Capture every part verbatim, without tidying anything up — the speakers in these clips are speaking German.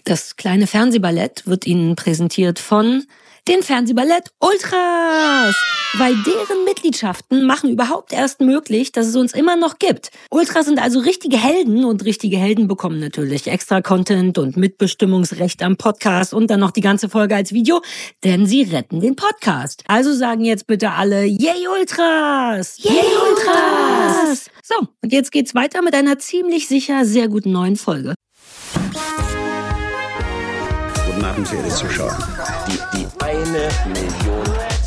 Das kleine Fernsehballett wird Ihnen präsentiert von den Fernsehballett Ultras, weil deren Mitgliedschaften machen überhaupt erst möglich, dass es uns immer noch gibt. Ultras sind also richtige Helden und richtige Helden bekommen natürlich extra Content und Mitbestimmungsrecht am Podcast und dann noch die ganze Folge als Video, denn sie retten den Podcast. Also sagen jetzt bitte alle Yay Ultras! Yay Ultras! So, und jetzt geht's weiter mit einer ziemlich sicher sehr guten neuen Folge. Guten Abend, verehrte Zuschauer. Die, die eine Million.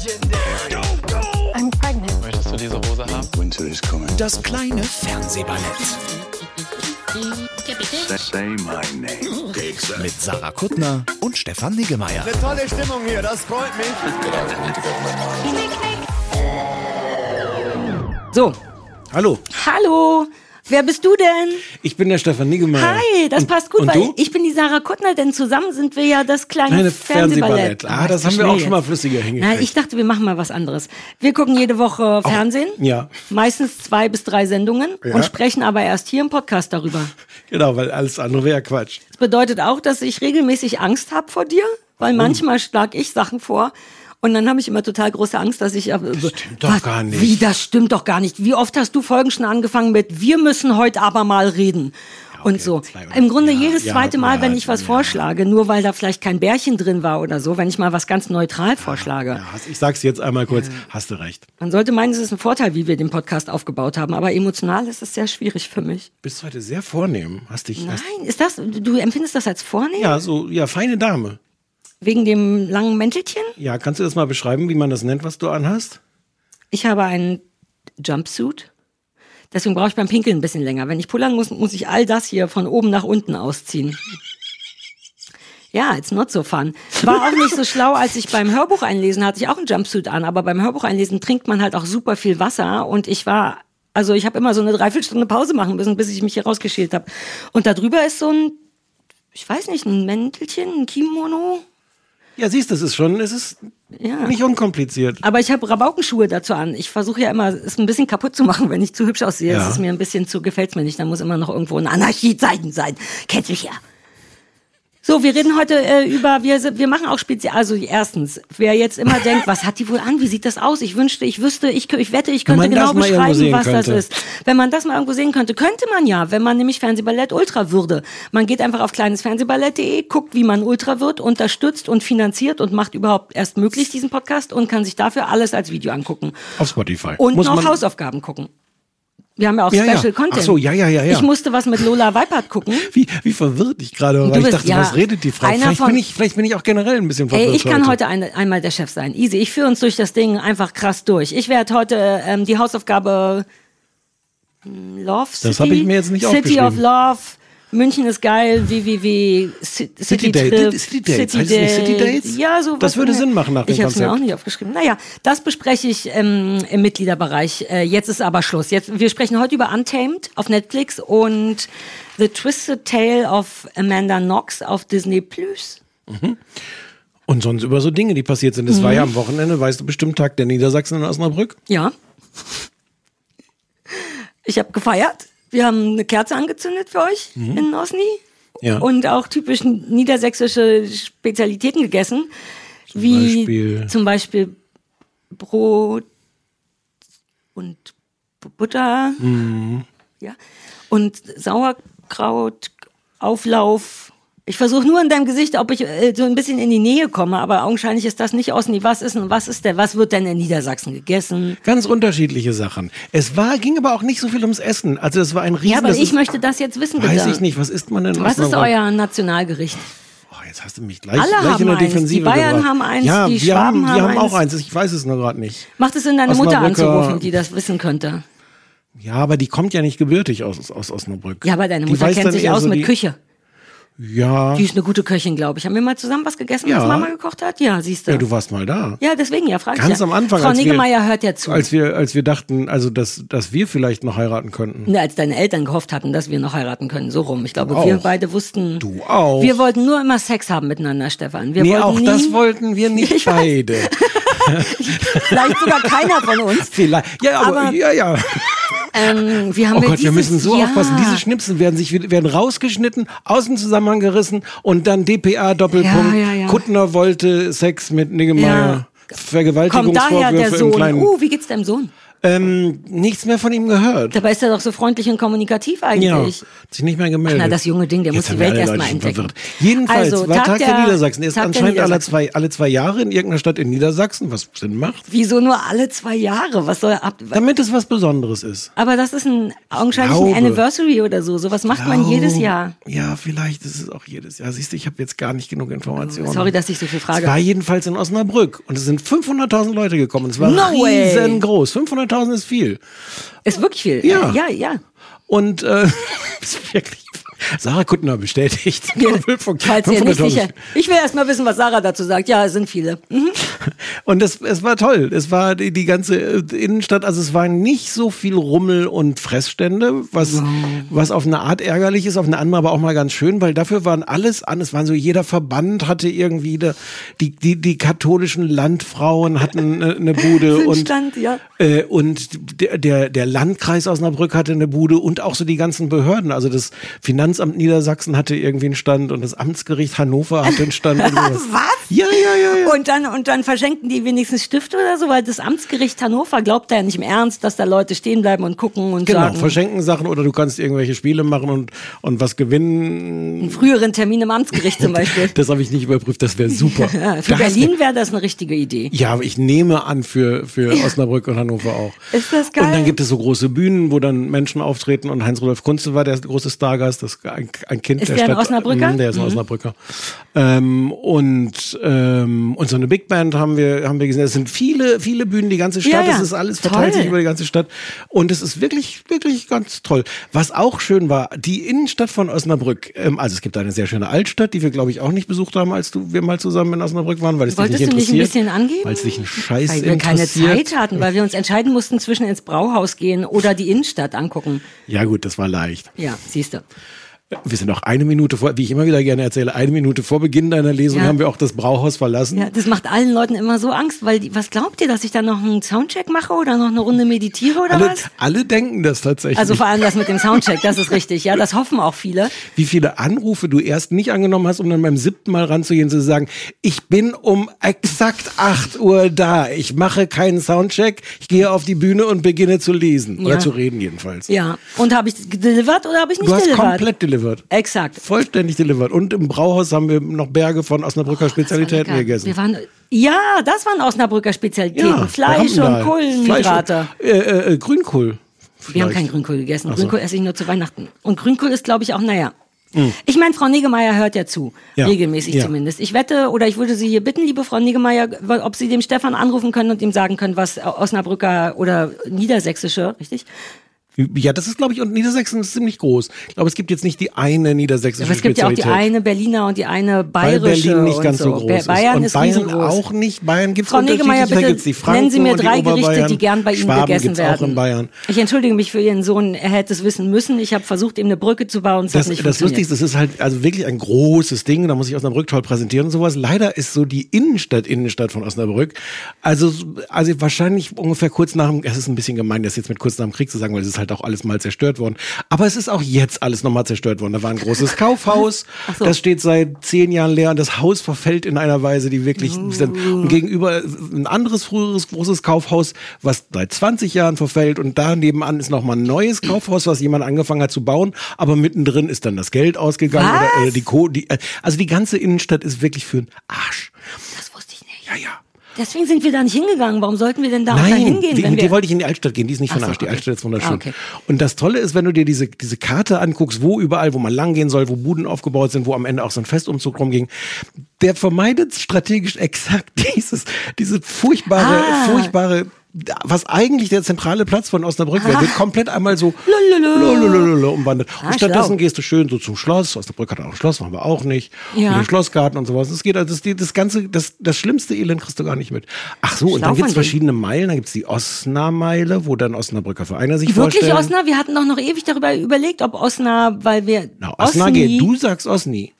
I'm pregnant. Möchtest du diese Hose haben? Winter is coming. Das kleine Fernsehballett. Say my name. Mit Sarah Kuttner und Stefan Niggemeier. Eine tolle Stimmung hier, das freut mich. So, Hallo, hallo, wer bist du denn? ich bin der Stefan Niggemeier. Hi, das und, passt gut, und weil du? ich bin die Sarah Kuttner, denn zusammen sind wir ja das kleine Kleine Fernsehballett. Fernsehballett. Ah, das haben wir auch schon mal flüssiger hingekriegt. Nein, ich dachte, wir machen mal was anderes. Wir gucken jede Woche Fernsehen, ja. meistens zwei bis drei Sendungen Ja. und sprechen aber erst hier im Podcast darüber. Genau, weil alles andere wäre ja Quatsch. Das bedeutet auch, dass ich regelmäßig Angst habe vor dir, weil manchmal schlage ich Sachen vor. Und dann habe ich immer total große Angst, dass ich... Das stimmt doch gar nicht. Wie, das stimmt doch gar nicht. Wie oft hast du Folgen schon angefangen mit, wir müssen heute aber mal reden. Okay, Und so. zwei oder- Im Grunde ja, jedes ja, zweite Mal, ja, wenn ich was ja. vorschlage, nur weil da vielleicht kein Bärchen drin war oder so, wenn ich mal was ganz neutral vorschlage. Ja, hast- ich sag's jetzt einmal kurz, hast du recht. Man sollte meinen, es ist ein Vorteil, wie wir den Podcast aufgebaut haben, aber emotional ist es sehr schwierig für mich. Bist heute sehr vornehm. Hast dich... Hast, Nein, ist das, du empfindest das als vornehm? ja, so, ja, feine Dame. Wegen dem langen Mäntelchen? Ja, kannst du das mal beschreiben, wie man das nennt, was du anhast? Ich habe einen Jumpsuit. Deswegen brauche ich beim Pinkeln ein bisschen länger. Wenn ich pullern muss, muss ich all das hier von oben nach unten ausziehen. Ja, it's not so fun. War auch nicht so schlau, als ich beim Hörbuch einlesen hatte ich auch einen Jumpsuit an, aber beim Hörbuch einlesen trinkt man halt auch super viel Wasser und ich war, also ich habe immer so eine Dreiviertelstunde Pause machen müssen, bis ich mich hier rausgeschält habe. Und da drüber ist so ein, ich weiß nicht, ein Mäntelchen, ein Kimono. Ja, siehst du, es ist schon, es ist Ja. nicht unkompliziert. Aber ich habe Rabaukenschuhe dazu an. Ich versuche ja immer, es ein bisschen kaputt zu machen, wenn ich zu hübsch aussehe. Ja. Es ist mir ein bisschen zu, gefällt's mir nicht. Da muss immer noch irgendwo ein Anarchiezeichen sein. Kennst mich ja. So, wir reden heute äh, über, wir, wir machen auch speziell, also erstens, wer jetzt immer denkt, was hat die wohl an, wie sieht das aus? Ich wünschte, ich wüsste, ich, ich wette, ich könnte man genau das mal irgendwo beschreiben, sehen was das könnte. ist. Wenn man das mal irgendwo sehen könnte, könnte man ja, wenn man nämlich Fernsehballett Ultra würde. Man geht einfach auf kleinesfernsehballett punkt de, guckt, wie man Ultra wird, unterstützt und finanziert und macht überhaupt erst möglich diesen Podcast und kann sich dafür alles als Video angucken. Auf Spotify. Und Muss noch man- Hausaufgaben gucken. Wir haben ja auch Ja, ja. Special Content. Ach so, ja, ja, ja, ja. Ich musste was mit Lola Weipert gucken. Wie, wie verwirrt ich gerade war. Du Ich bist- dachte, ja, was redet die Frau? einer Vielleicht von- bin, ich, vielleicht bin ich auch generell ein bisschen verwirrt Ey, ich kann heute. heute ein, einmal der Chef sein. Easy. Ich führe uns durch das Ding einfach krass durch. Ich werde heute ähm, die Hausaufgabe hm, Love City. Das hab ich mir jetzt nicht City of aufgeschrieben. Love. München ist geil. W W W. City, City Trip, Date- City Dates. Heißt es nicht City Dates? Ja, so Das was. würde Sinn machen nach dem Ich habe es mir Konzept. auch nicht aufgeschrieben. Naja, das bespreche ich ähm, im Mitgliederbereich. Äh, jetzt ist aber Schluss. Jetzt, wir sprechen heute über Untamed auf Netflix und The Twisted Tale of Amanda Knox auf Disney Plus. Und sonst über so Dinge, die passiert sind. Es war ja am Wochenende, weißt du bestimmt, Tag der Niedersachsen in Osnabrück. Ja. Ich habe gefeiert. Wir haben eine Kerze angezündet für euch in Osni. Ja. Und auch typisch niedersächsische Spezialitäten gegessen. wie Beispiel? zum Beispiel Brot und B- Butter. Ja. Und Sauerkraut, Auflauf. Ich versuche nur in deinem Gesicht, ob ich äh, so ein bisschen in die Nähe komme, aber augenscheinlich ist das nicht Osni. Was ist denn, was ist der, was wird denn in Niedersachsen gegessen? Ganz unterschiedliche Sachen. Es war, ging aber auch nicht so viel ums Essen. Also es war ein riesen... Ja, aber das ich ist, möchte das jetzt wissen, bitte. Weiß ich nicht, was isst man denn? in Was ist Osnabrück? euer Nationalgericht? Oh, jetzt hast du mich gleich, Alle gleich haben in der eins. Defensive Die Bayern gebracht. haben eins, ja, die wir Schwaben haben, wir haben haben auch eins. eins. Ich weiß es nur gerade nicht. Macht es Sinn, deine Mutter Osnabrücker- anzurufen, die das wissen könnte? Ja, aber die kommt ja nicht gebürtig aus, aus Osnabrück. Ja, aber deine Die Mutter weiß kennt dann sich eher aus so mit die, Küche. Ja. Die ist eine gute Köchin, glaube ich. Haben wir mal zusammen was gegessen, Ja. als Mama gekocht hat? Ja, siehst du. Ja, du warst mal da. Ja, deswegen, ja, frage ich Ganz ja. am Anfang, Frau als wir- Niggemeier hört ja zu. Als wir, als wir dachten, also dass, dass wir vielleicht noch heiraten könnten. Ne, als deine Eltern gehofft hatten, dass wir noch heiraten können, so rum. Ich glaube, Du wir auch. beide wussten. Du auch. Wir wollten nur immer Sex haben miteinander, Stefan. Wir Nee, wollten auch nie, das wollten wir nicht Ich weiß. beide. vielleicht sogar keiner von uns. Vielleicht. Ja, aber, Aber- ja, ja. Ähm, wie haben Oh wir Gott, wir dieses müssen so Jahr? aufpassen. Diese Schnipsel werden sich werden rausgeschnitten, aus dem Zusammenhang gerissen und dann D P A Doppelpunkt. Ja, ja, ja. Kuttner wollte Sex mit Niggemeier. Ja. Vergewaltigungsvorwürfe Kommt daher der im Sohn. Kleinen. Uh, wie geht's deinem Sohn? Ähm, nichts mehr von ihm gehört. Dabei ist er doch so freundlich und kommunikativ Ja, eigentlich. hat sich nicht mehr gemeldet. Na, das junge Ding, der Jetzt muss die haben wir Welt alle erst Leute mal schon entdecken. verwirrt. Jedenfalls Also, war Tag Tag der, der- Niedersachsen. Er ist Tag der anscheinend alle Niedersachsen. zwei, alle zwei Jahre in irgendeiner Stadt in Niedersachsen, was Sinn macht. Wieso nur alle zwei Jahre? Was soll ab? Damit es was Besonderes ist. Aber das ist ein augenscheinlich Glaube. ein Anniversary oder so. Sowas macht man Glaube- jedes Jahr. Ja, vielleicht ist es auch jedes Jahr. Siehst du, ich habe jetzt gar nicht genug Informationen. Sorry, dass ich so viel frage. Es war jedenfalls in Osnabrück und es sind fünfhunderttausend Leute gekommen. Es war No way. riesengroß. fünfhunderttausend ist viel. Ist wirklich viel. Ja. Ja, ja. Und äh, ist wirklich. Sarah Kuttner bestätigt. Falls ihr nicht sicher. Ich will erst mal wissen, was Sarah dazu sagt. Ja, es sind viele. Mhm. Und es, es war toll. Es war die, die ganze Innenstadt, also es war nicht so viel Rummel und Fressstände, was, was auf eine Art ärgerlich ist, auf eine andere aber auch mal ganz schön, weil dafür waren alles an, es waren so, jeder Verband hatte irgendwie, de, die, die, die katholischen Landfrauen hatten eine, eine Bude Sind und, Stand, ja. äh, und der, der, der Landkreis Osnabrück hatte eine Bude und auch so die ganzen Behörden, also das Finanzamt Niedersachsen hatte irgendwie einen Stand und das Amtsgericht Hannover hatte einen Stand. Und sowas. Was? Ja, ja, ja, ja. Und dann, und dann verschenken die wenigstens Stifte oder so, weil das Amtsgericht Hannover glaubt ja nicht im Ernst, dass da Leute stehen bleiben und gucken und Genau, sagen, verschenken Sachen oder du kannst irgendwelche Spiele machen und, und was gewinnen. einen früheren Termin im Amtsgericht zum Beispiel. Das habe ich nicht überprüft, das wäre super. Ja, für Da hast Berlin wäre das eine richtige Idee. du- Ja, aber ich nehme an, für, für Osnabrück und Hannover auch. Ist das geil? Und dann gibt es so große Bühnen, wo dann Menschen auftreten und Heinz-Rudolf Kunze war der große Stargast, das ein, ein Kind Ist der der ein Stadt. Osnabrücker? Mm, Der ist ein Mhm. Osnabrücker. Ähm, und, ähm, und so eine Big Band haben wir, haben wir gesehen. Es sind viele, viele Bühnen, die ganze Stadt. Ja, ja. Das ist alles verteilt Toll. sich über die ganze Stadt. Und es ist wirklich, wirklich ganz toll. Was auch schön war, die Innenstadt von Osnabrück. Ähm, also es gibt eine sehr schöne Altstadt, die wir, glaube ich, auch nicht besucht haben, als du, wir mal zusammen in Osnabrück waren, weil es dich Wolltest nicht du nicht ein interessiert. bisschen angeben? Weil es dich ein Scheiß Weil wir keine interessiert. Zeit hatten, weil wir uns entscheiden mussten, zwischen ins Brauhaus gehen oder die Innenstadt angucken. Ja gut, das war leicht. Ja, siehst du. Wir sind auch eine Minute vor, wie ich immer wieder gerne erzähle, eine Minute vor Beginn deiner Lesung Ja. haben wir auch das Brauhaus verlassen. Ja, das macht allen Leuten immer so Angst, weil die, was glaubt ihr, dass ich dann noch einen Soundcheck mache oder noch eine Runde meditiere oder Alle, was? alle denken das tatsächlich. Also vor allem das mit dem Soundcheck, das ist richtig, ja, das hoffen auch viele. Wie viele Anrufe du erst nicht angenommen hast, um dann beim siebten Mal ranzugehen und zu sagen, ich bin um exakt acht Uhr da, ich mache keinen Soundcheck, ich gehe auf die Bühne und beginne zu lesen. Oder Ja. zu reden jedenfalls. Ja, und habe ich delivered oder habe ich nicht Du hast delivered? komplett delivered. Exakt. Vollständig delivered. Und im Brauhaus haben wir noch Berge von Osnabrücker Spezialitäten Lecker. gegessen. Wir waren, ja, das waren Osnabrücker Spezialitäten. Fleisch und Rampendahl. Kohlenhydrate. Fleisch und, äh, äh, Grünkohl. Wir haben Vielleicht. keinen Grünkohl gegessen. Ach so. Grünkohl esse ich nur zu Weihnachten. Und Grünkohl ist, glaube ich, auch, naja. Ich meine, Frau Niggemeier hört ja zu. Ja. Regelmäßig Ja. zumindest. Ich wette, oder ich würde Sie hier bitten, liebe Frau Niggemeier, ob Sie dem Stefan anrufen können und ihm sagen können, was Osnabrücker oder Niedersächsische, richtig? Ja, das ist, glaube ich, und Niedersachsen ist ziemlich groß. Ich glaube, es gibt jetzt nicht die eine niedersächsische Aber es gibt ja auch die Spezialität. eine Berliner und die eine Weil bayerische. Berlin nicht und ganz so groß ist. Bayern und ist Bayern riesengroß. auch nicht. Bayern gibt es Frau Niggemeier, unterschiedliche. Da bitte gibt's die Franken nennen Sie mir und drei die Gerichte, Oberbayern. die gern bei Ihnen Schwaben gegessen gibt's werden. auch in Bayern. Ich entschuldige mich für Ihren Sohn, er hätte es wissen müssen. Ich habe versucht, ihm eine Brücke zu bauen, es Das, hat nicht das funktioniert. Lustigste, das ist halt also wirklich ein großes Ding, da muss ich Osnabrück toll präsentieren und sowas. Leider ist so die Innenstadt, Innenstadt von Osnabrück, also, also wahrscheinlich ungefähr kurz nach dem, es ist ein bisschen gemein, das jetzt mit kurz nach dem Krieg zu sagen, weil es ist halt auch alles mal zerstört worden. Aber es ist auch jetzt alles nochmal zerstört worden. Da war ein großes Kaufhaus, Ach so. das steht seit zehn Jahren leer und das Haus verfällt in einer Weise, die wirklich, und gegenüber ein anderes früheres großes Kaufhaus, was seit zwanzig Jahren verfällt und da nebenan ist nochmal ein neues Kaufhaus, was jemand angefangen hat zu bauen, aber mittendrin ist dann das Geld ausgegangen Was? oder, oder die Co. Die, also die ganze Innenstadt ist wirklich für den Arsch. Das wusste ich nicht. Ja, ja. Deswegen sind wir da nicht hingegangen. Warum sollten wir denn da auch da Nein, hingehen, die, wenn die wir... wollte ich in die Altstadt gehen, die ist nicht von Ach so, Arsch, die okay. Altstadt ist wunderschön. Ah, okay. Und das Tolle ist, wenn du dir diese, diese Karte anguckst, wo überall, wo man lang gehen soll, wo Buden aufgebaut sind, wo am Ende auch so ein Festumzug rumging, der vermeidet strategisch exakt dieses, diese furchtbare, Ah. furchtbare, was eigentlich der zentrale Platz von Osnabrück wäre, wird komplett einmal so Lululul. lululul umwandert. Ah, Und stattdessen schlau. gehst du schön so zum Schloss. Osnabrück hat auch ein Schloss, machen wir auch nicht. Ja. Und den Schlossgarten und sowas. Das geht, also das, das ganze, das, das schlimmste Elend kriegst du gar nicht mit. Ach so, und Schlau dann gibt's von denen. verschiedene Meilen. Dann gibt's die Osna-Meile, wo dann Osnabrücker Vereine sich Wirklich vorstellen. Osna? Wir hatten doch noch ewig darüber überlegt, ob Osna, weil wir... Na, Osna Osni- geht. Du sagst Osni.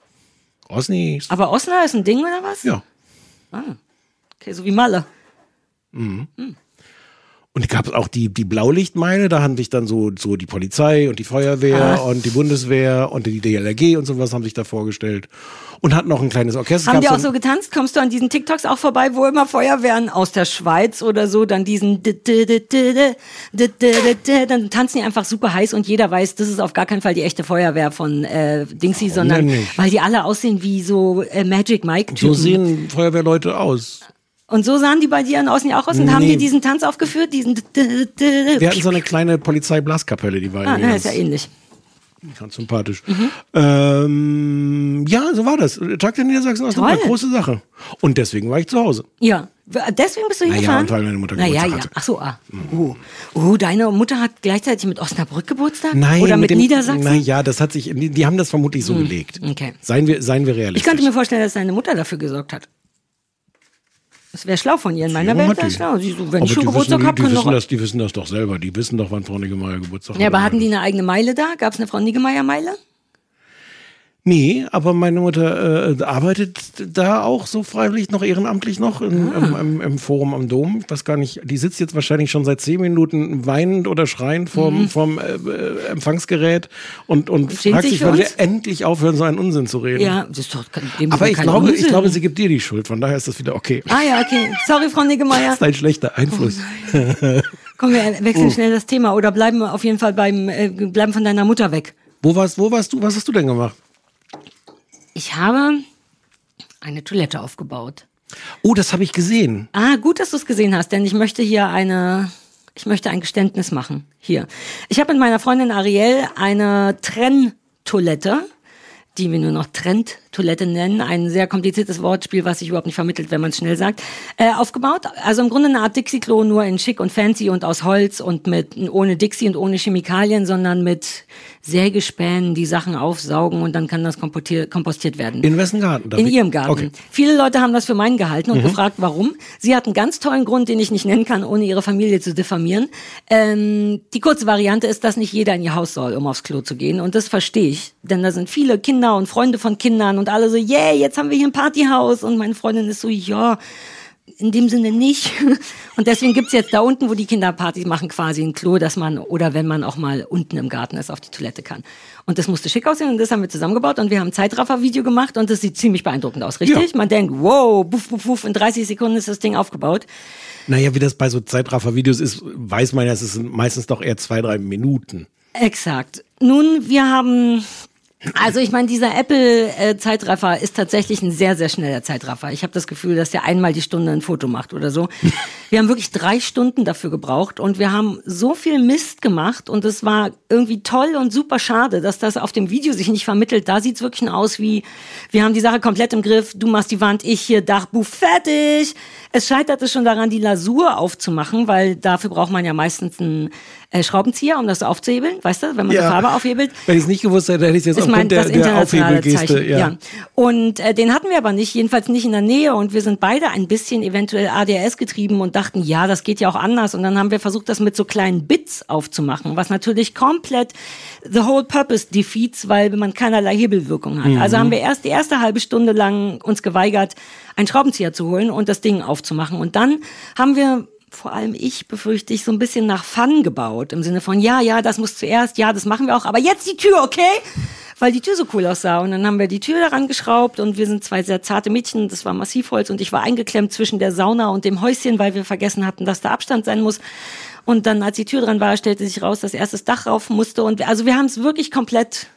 Osni ist, Aber Osna ist ein Ding oder was? ja. Okay, so wie Malle. Und Und es gab auch die, die Blaulichtmeile, da haben sich dann so, so die Polizei und die Feuerwehr Ah. und die Bundeswehr und die D L R G und sowas haben sich da vorgestellt. Und hatten noch ein kleines Orchester. Haben die Gab's auch so getanzt? Kommst du an diesen TikToks auch vorbei, wo immer Feuerwehren aus der Schweiz oder so dann diesen dann tanzen die einfach super heiß und jeder weiß, das ist auf gar keinen Fall die echte Feuerwehr von äh, Dingsy, sondern denn nicht? weil die alle aussehen wie so äh, Magic Mike So Typen. sehen Feuerwehrleute aus. Und so sahen die bei dir in Außen ja auch aus und haben Nee. die diesen Tanz aufgeführt, diesen Wir hatten so eine kleine Polizeiblaskapelle, die war Ah, irgendwie na, ganz, ist ja ähnlich. ganz sympathisch. Mhm. Ähm, ja, so war das. Tag der Niedersachsen ist eine Toll. große Sache. Und deswegen war ich zu Hause. Ja, deswegen bist du Na ja, hingefahren? und weil meine Mutter Na ja, Geburtstag ja. hatte. Ach so, ah. Oh. oh, deine Mutter hat gleichzeitig mit Osnabrück Geburtstag? Nein, Oder mit, dem, Niedersachsen? Na ja, das hat sich, die, die haben das vermutlich so gelegt. okay. Seien wir, seien wir realistisch. Ich könnte mir vorstellen, dass deine Mutter dafür gesorgt hat. Das wäre schlau von ihr. In meiner Ja, Welt hat wäre die. schlau. Sie so, wenn Aber ich schon die Geburtstag wissen, habe, die, können wissen doch... das, die wissen das doch selber. Die wissen doch, wann Frau Niggemeier Geburtstag hat. Ja, aber hatten die eine eigene Meile da? Gab es eine Frau Niggemeier-Meile? Nee, aber meine Mutter äh, arbeitet da auch so freiwillig noch, ehrenamtlich noch in, Ah. im, im, im Forum am Dom. Ich weiß gar nicht, die sitzt jetzt wahrscheinlich schon seit zehn Minuten weinend oder schreiend vorm, Mhm. vorm äh, äh, Empfangsgerät und, und Schämt fragt sich sich, für wann wir uns? endlich aufhören, so einen Unsinn zu reden. Ja, das ist doch dem Aber Sinne ich kein glaube, ich Unsinn. glaube, sie gibt dir die Schuld, von daher ist das wieder okay. Ah ja, okay. Sorry, Frau Niggemeier. Das ist ein schlechter Einfluss. Komm, wir wechseln Oh. schnell das Thema oder bleiben auf jeden Fall beim äh, bleiben von deiner Mutter weg. Wo warst, wo warst du? Was hast du denn gemacht? Ich habe eine Toilette aufgebaut. Oh, das habe ich gesehen. Ah, gut, dass du es gesehen hast, denn ich möchte hier eine, ich möchte ein Geständnis machen. Hier. Ich habe mit meiner Freundin Ariel eine Trenntoilette, die wir nur noch Trendtoilette nennen, ein sehr kompliziertes Wortspiel, was sich überhaupt nicht vermittelt, wenn man es schnell sagt, äh, aufgebaut. Also im Grunde eine Art Dixie-Klo, nur in schick und fancy und aus Holz und mit ohne Dixie und ohne Chemikalien, sondern mit Sägespänen, die Sachen aufsaugen und dann kann das kompostiert, kompostiert werden. In wessen Garten? Darf In ich? ihrem Garten. Okay. Viele Leute haben das für meinen gehalten und Mhm. gefragt, warum. Sie hat einen ganz tollen Grund, den ich nicht nennen kann, ohne ihre Familie zu diffamieren. Ähm, die kurze Variante ist, dass nicht jeder in ihr Haus soll, um aufs Klo zu gehen. Und das verstehe ich. Denn da sind viele Kinder und Freunde von Kindern und alle so, yeah, jetzt haben wir hier ein Partyhaus. Und meine Freundin ist so, ja, in dem Sinne nicht. Und deswegen gibt's jetzt da unten, wo die Kinder Partys machen, quasi ein Klo, dass man, oder wenn man auch mal unten im Garten ist, auf die Toilette kann. Und das musste schick aussehen und das haben wir zusammengebaut und wir haben ein Zeitraffer-Video gemacht und das sieht ziemlich beeindruckend aus, richtig? Ja. Man denkt, wow, buff, buff, buff, in dreißig Sekunden ist das Ding aufgebaut. Naja, wie das bei so Zeitraffer-Videos ist, weiß man ja, es ist meistens doch eher zwei, drei Minuten. Exakt. Nun, wir haben... Also ich meine, dieser Apple-Zeitraffer ist tatsächlich ein sehr, sehr schneller Zeitraffer. Ich habe das Gefühl, dass der einmal die Stunde ein Foto macht oder so. Wir haben wirklich drei Stunden dafür gebraucht und wir haben so viel Mist gemacht und es war irgendwie toll und super schade, dass das auf dem Video sich nicht vermittelt. Da sieht's wirklich aus wie, wir haben die Sache komplett im Griff, du machst die Wand, ich hier, Dachbuch, fertig. Es scheiterte schon daran, die Lasur aufzumachen, weil dafür braucht man ja meistens einen äh, Schraubenzieher, um das aufzuhebeln, weißt du, wenn man Ja. die Farbe aufhebelt. Wenn ich es nicht gewusst hätte, hätte ich es jetzt Ich meine, aufgrund der, das der internationale Aufhebelgeste. Zeichen, Ja. ja. Und äh, den hatten wir aber nicht, jedenfalls nicht in der Nähe. Und wir sind beide ein bisschen eventuell A D H S getrieben und dachten, ja, das geht ja auch anders. Und dann haben wir versucht, das mit so kleinen Bits aufzumachen, was natürlich komplett the whole purpose defeats, weil man keinerlei Hebelwirkung hat. Mhm. Also haben wir erst die erste halbe Stunde lang uns geweigert, einen Schraubenzieher zu holen und das Ding aufzumachen. Und dann haben wir, vor allem ich, befürchte ich, so ein bisschen nach Fun gebaut. Im Sinne von, ja, ja, das muss zuerst, ja, das machen wir auch, aber jetzt die Tür, okay? Weil die Tür so cool aussah. Und dann haben wir die Tür daran geschraubt und wir sind zwei sehr zarte Mädchen, das war Massivholz und ich war eingeklemmt zwischen der Sauna und dem Häuschen, weil wir vergessen hatten, dass da Abstand sein muss. Und dann, als die Tür dran war, stellte sich raus, dass erst das Dach rauf musste. Und wir, also wir haben es wirklich komplett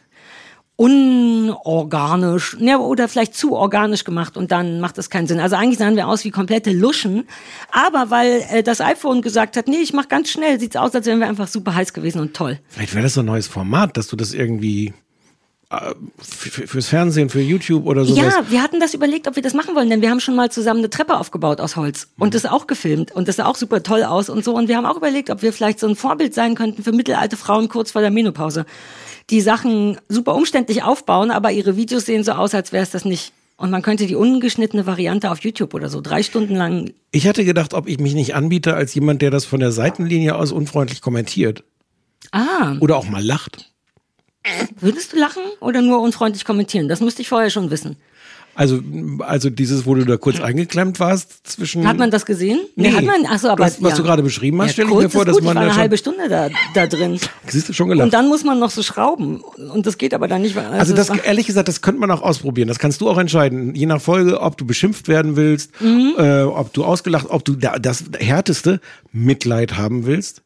unorganisch, ne, oder vielleicht zu organisch gemacht und dann macht das keinen Sinn. Also eigentlich sahen wir aus wie komplette Luschen, aber weil äh, das iPhone gesagt hat, nee, ich mach ganz schnell, sieht's aus, als wären wir einfach super heiß gewesen und toll. Vielleicht wäre das so ein neues Format, dass du das irgendwie äh, f- fürs Fernsehen, für YouTube oder sowas. Ja, wir hatten das überlegt, ob wir das machen wollen, denn wir haben schon mal zusammen eine Treppe aufgebaut aus Holz und das auch gefilmt und das sah auch super toll aus und so und wir haben auch überlegt, ob wir vielleicht so ein Vorbild sein könnten für mittelalte Frauen kurz vor der Menopause, die Sachen super umständlich aufbauen, aber ihre Videos sehen so aus, als wäre es das nicht. Und man könnte die ungeschnittene Variante auf YouTube oder so drei Stunden lang. Ich hatte gedacht, ob ich mich nicht anbiete als jemand, der das von der Seitenlinie aus unfreundlich kommentiert. Ah, Oder auch mal lacht. würdest du lachen oder nur unfreundlich kommentieren? Das müsste ich vorher schon wissen. Also, also dieses, wo du da kurz eingeklemmt warst zwischen... Hat man das gesehen? Nee, hat man, ach so, aber, was, was ja. du gerade beschrieben hast, Ja, stell ich kurz mir vor, ist dass gut. man Ich war da eine schon... halbe Stunde da, da drin. Siehst du, schon gelacht. Und dann muss man noch so schrauben. Und das geht aber dann nicht. Also, Also das, war, ehrlich gesagt, das könnte man auch ausprobieren. Das kannst du auch entscheiden. Je nach Folge, ob du beschimpft werden willst, Mhm. äh, ob du ausgelacht, ob du da, das härteste Mitleid haben willst.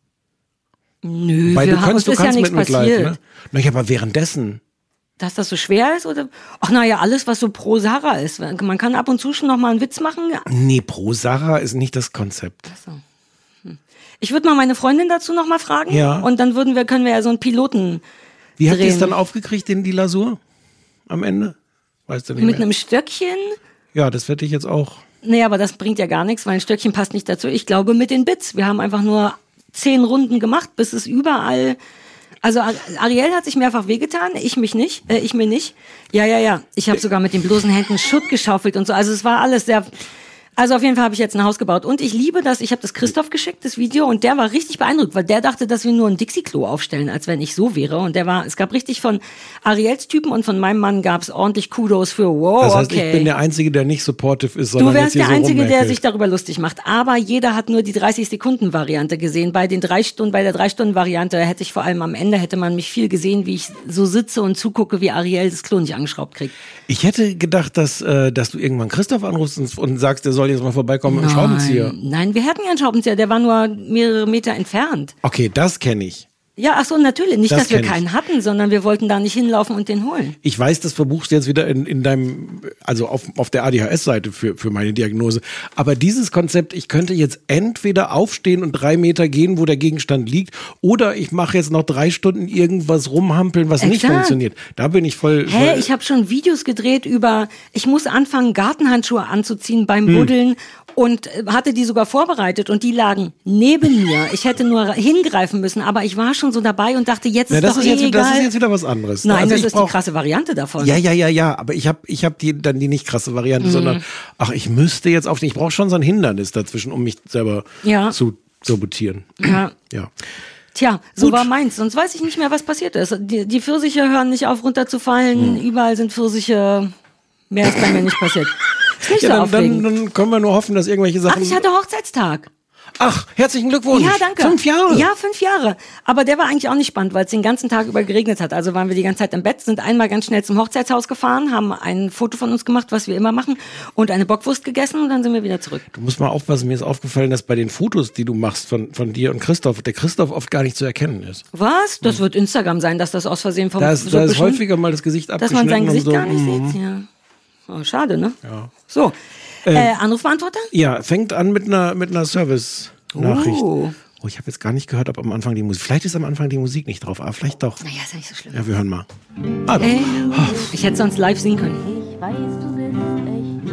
nö, Weil wir du haben, kannst, uns du ist ja kannst nichts mit Mitleid, passiert. ne? Na ja, aber währenddessen. Dass das so schwer ist? Oder? Ach naja, alles, was so pro Sarah ist. Man kann ab und zu schon noch mal einen Witz machen. Nee, pro Sarah ist nicht das Konzept. So. Hm. Ich würde mal meine Freundin dazu noch mal fragen. Ja. Und dann würden wir, können wir ja so einen Piloten Wie habt ihr es drehen. dann aufgekriegt, den die Lasur? Am Ende? Weißt du nicht Mit mehr. einem Stöckchen. Ja, das werde ich jetzt auch. Nee, aber das bringt ja gar nichts, weil ein Stöckchen passt nicht dazu. Ich glaube mit den Bits. Wir haben einfach nur zehn Runden gemacht, bis es überall... Also Ariel hat sich mehrfach wehgetan, ich mich nicht, äh, ich mir nicht. Ja, ja, ja. Ich habe sogar mit den bloßen Händen Schutt geschaufelt und so. Also es war alles sehr... Also auf jeden Fall habe ich jetzt ein Haus gebaut. Und ich liebe das, ich habe das Christoph geschickt, das Video, und der war richtig beeindruckt, weil der dachte, dass wir nur ein Dixie-Klo aufstellen, als wenn ich so wäre. Und der war, es gab richtig von Ariels Typen und von meinem Mann gab es ordentlich Kudos für, wow, Das heißt, okay. ich bin der Einzige, der nicht supportive ist, Du sondern wärst jetzt hier der so Einzige, der rummeckelt. sich darüber lustig macht. Aber jeder hat nur die dreißig-Sekunden-Variante gesehen. Bei den drei Stunden, bei der drei-Stunden-Variante hätte ich vor allem am Ende, hätte man mich viel gesehen, wie ich so sitze und zugucke, wie Ariel das Klo nicht angeschraubt kriegt. Ich hätte gedacht, dass, äh, dass du irgendwann Christoph anrufst und, und sagst, der soll jetzt mal vorbeikommen mit dem Schraubenzieher. Nein, nein, wir hatten ja einen Schraubenzieher, der war nur mehrere Meter entfernt. Okay, das kenne ich. Ja, ach so, natürlich. Nicht, Das dass wir kenn ich. keinen hatten, sondern wir wollten da nicht hinlaufen und den holen. Ich weiß, das verbuchst du jetzt wieder in, in deinem, also auf, auf der A D H S-Seite für, für meine Diagnose. Aber dieses Konzept, ich könnte jetzt entweder aufstehen und drei Meter gehen, wo der Gegenstand liegt, oder ich mache jetzt noch drei Stunden irgendwas rumhampeln, was nicht Exakt. funktioniert. Da bin ich voll. Hä, voll ich habe schon Videos gedreht über, ich muss anfangen, Gartenhandschuhe anzuziehen beim Hm. Buddeln und äh, hatte die sogar vorbereitet und die lagen neben mir. Ich hätte nur hingreifen müssen, aber ich war schon so dabei und dachte, jetzt ja, ist das doch ist eh jetzt, egal. das ist jetzt wieder was anderes. Nein, Also das ich ist brauch- die krasse Variante davon. Ja, ja, ja, ja, aber ich habe ich hab die, dann die nicht krasse Mhm. Variante, sondern, ach, ich müsste jetzt aufstehen. Ich brauche schon so ein Hindernis dazwischen, um mich selber Ja. zu sabotieren. Ja. Ja. Tja, so Gut. war meins. Sonst weiß ich nicht mehr, was passiert ist. Die, die Pfirsiche hören nicht auf, runterzufallen. Hm. Überall sind Pfirsiche. Mehr ist bei mir nicht passiert. Ist nicht Ja, so dann, aufregend. dann, dann können wir nur hoffen, dass irgendwelche Ach, Sachen. ich hatte Hochzeitstag. Ach, herzlichen Glückwunsch. Ja, danke. Fünf Jahre. Ja, fünf Jahre. Aber der war eigentlich auch nicht spannend, weil es den ganzen Tag über geregnet hat. Also waren wir die ganze Zeit im Bett, sind einmal ganz schnell zum Hochzeitshaus gefahren, haben ein Foto von uns gemacht, was wir immer machen, und eine Bockwurst gegessen und dann sind wir wieder zurück. Du musst mal aufpassen, mir ist aufgefallen, dass bei den Fotos, die du machst von, von dir und Christoph, der Christoph oft gar nicht zu erkennen ist. Was? Das wird Instagram sein, dass das aus Versehen vom Da ist, so da ist beschnitten- häufiger mal das Gesicht dass abgeschnitten. man sein Gesicht und so. gar nicht Mhm. sieht. Ja. Oh, schade, ne? Ja. So. Äh, Anrufbeantworter? Ja, fängt an mit einer, mit einer Service-Nachricht. Oh. Oh, ich habe jetzt gar nicht gehört, ob am Anfang die Musik. Vielleicht ist am Anfang die Musik nicht drauf, aber vielleicht doch. Naja, ist ja nicht so schlimm. Ja, wir hören mal. Ah, doch. Ey, ich hätte sonst live singen können. Ich weiß, du bist echt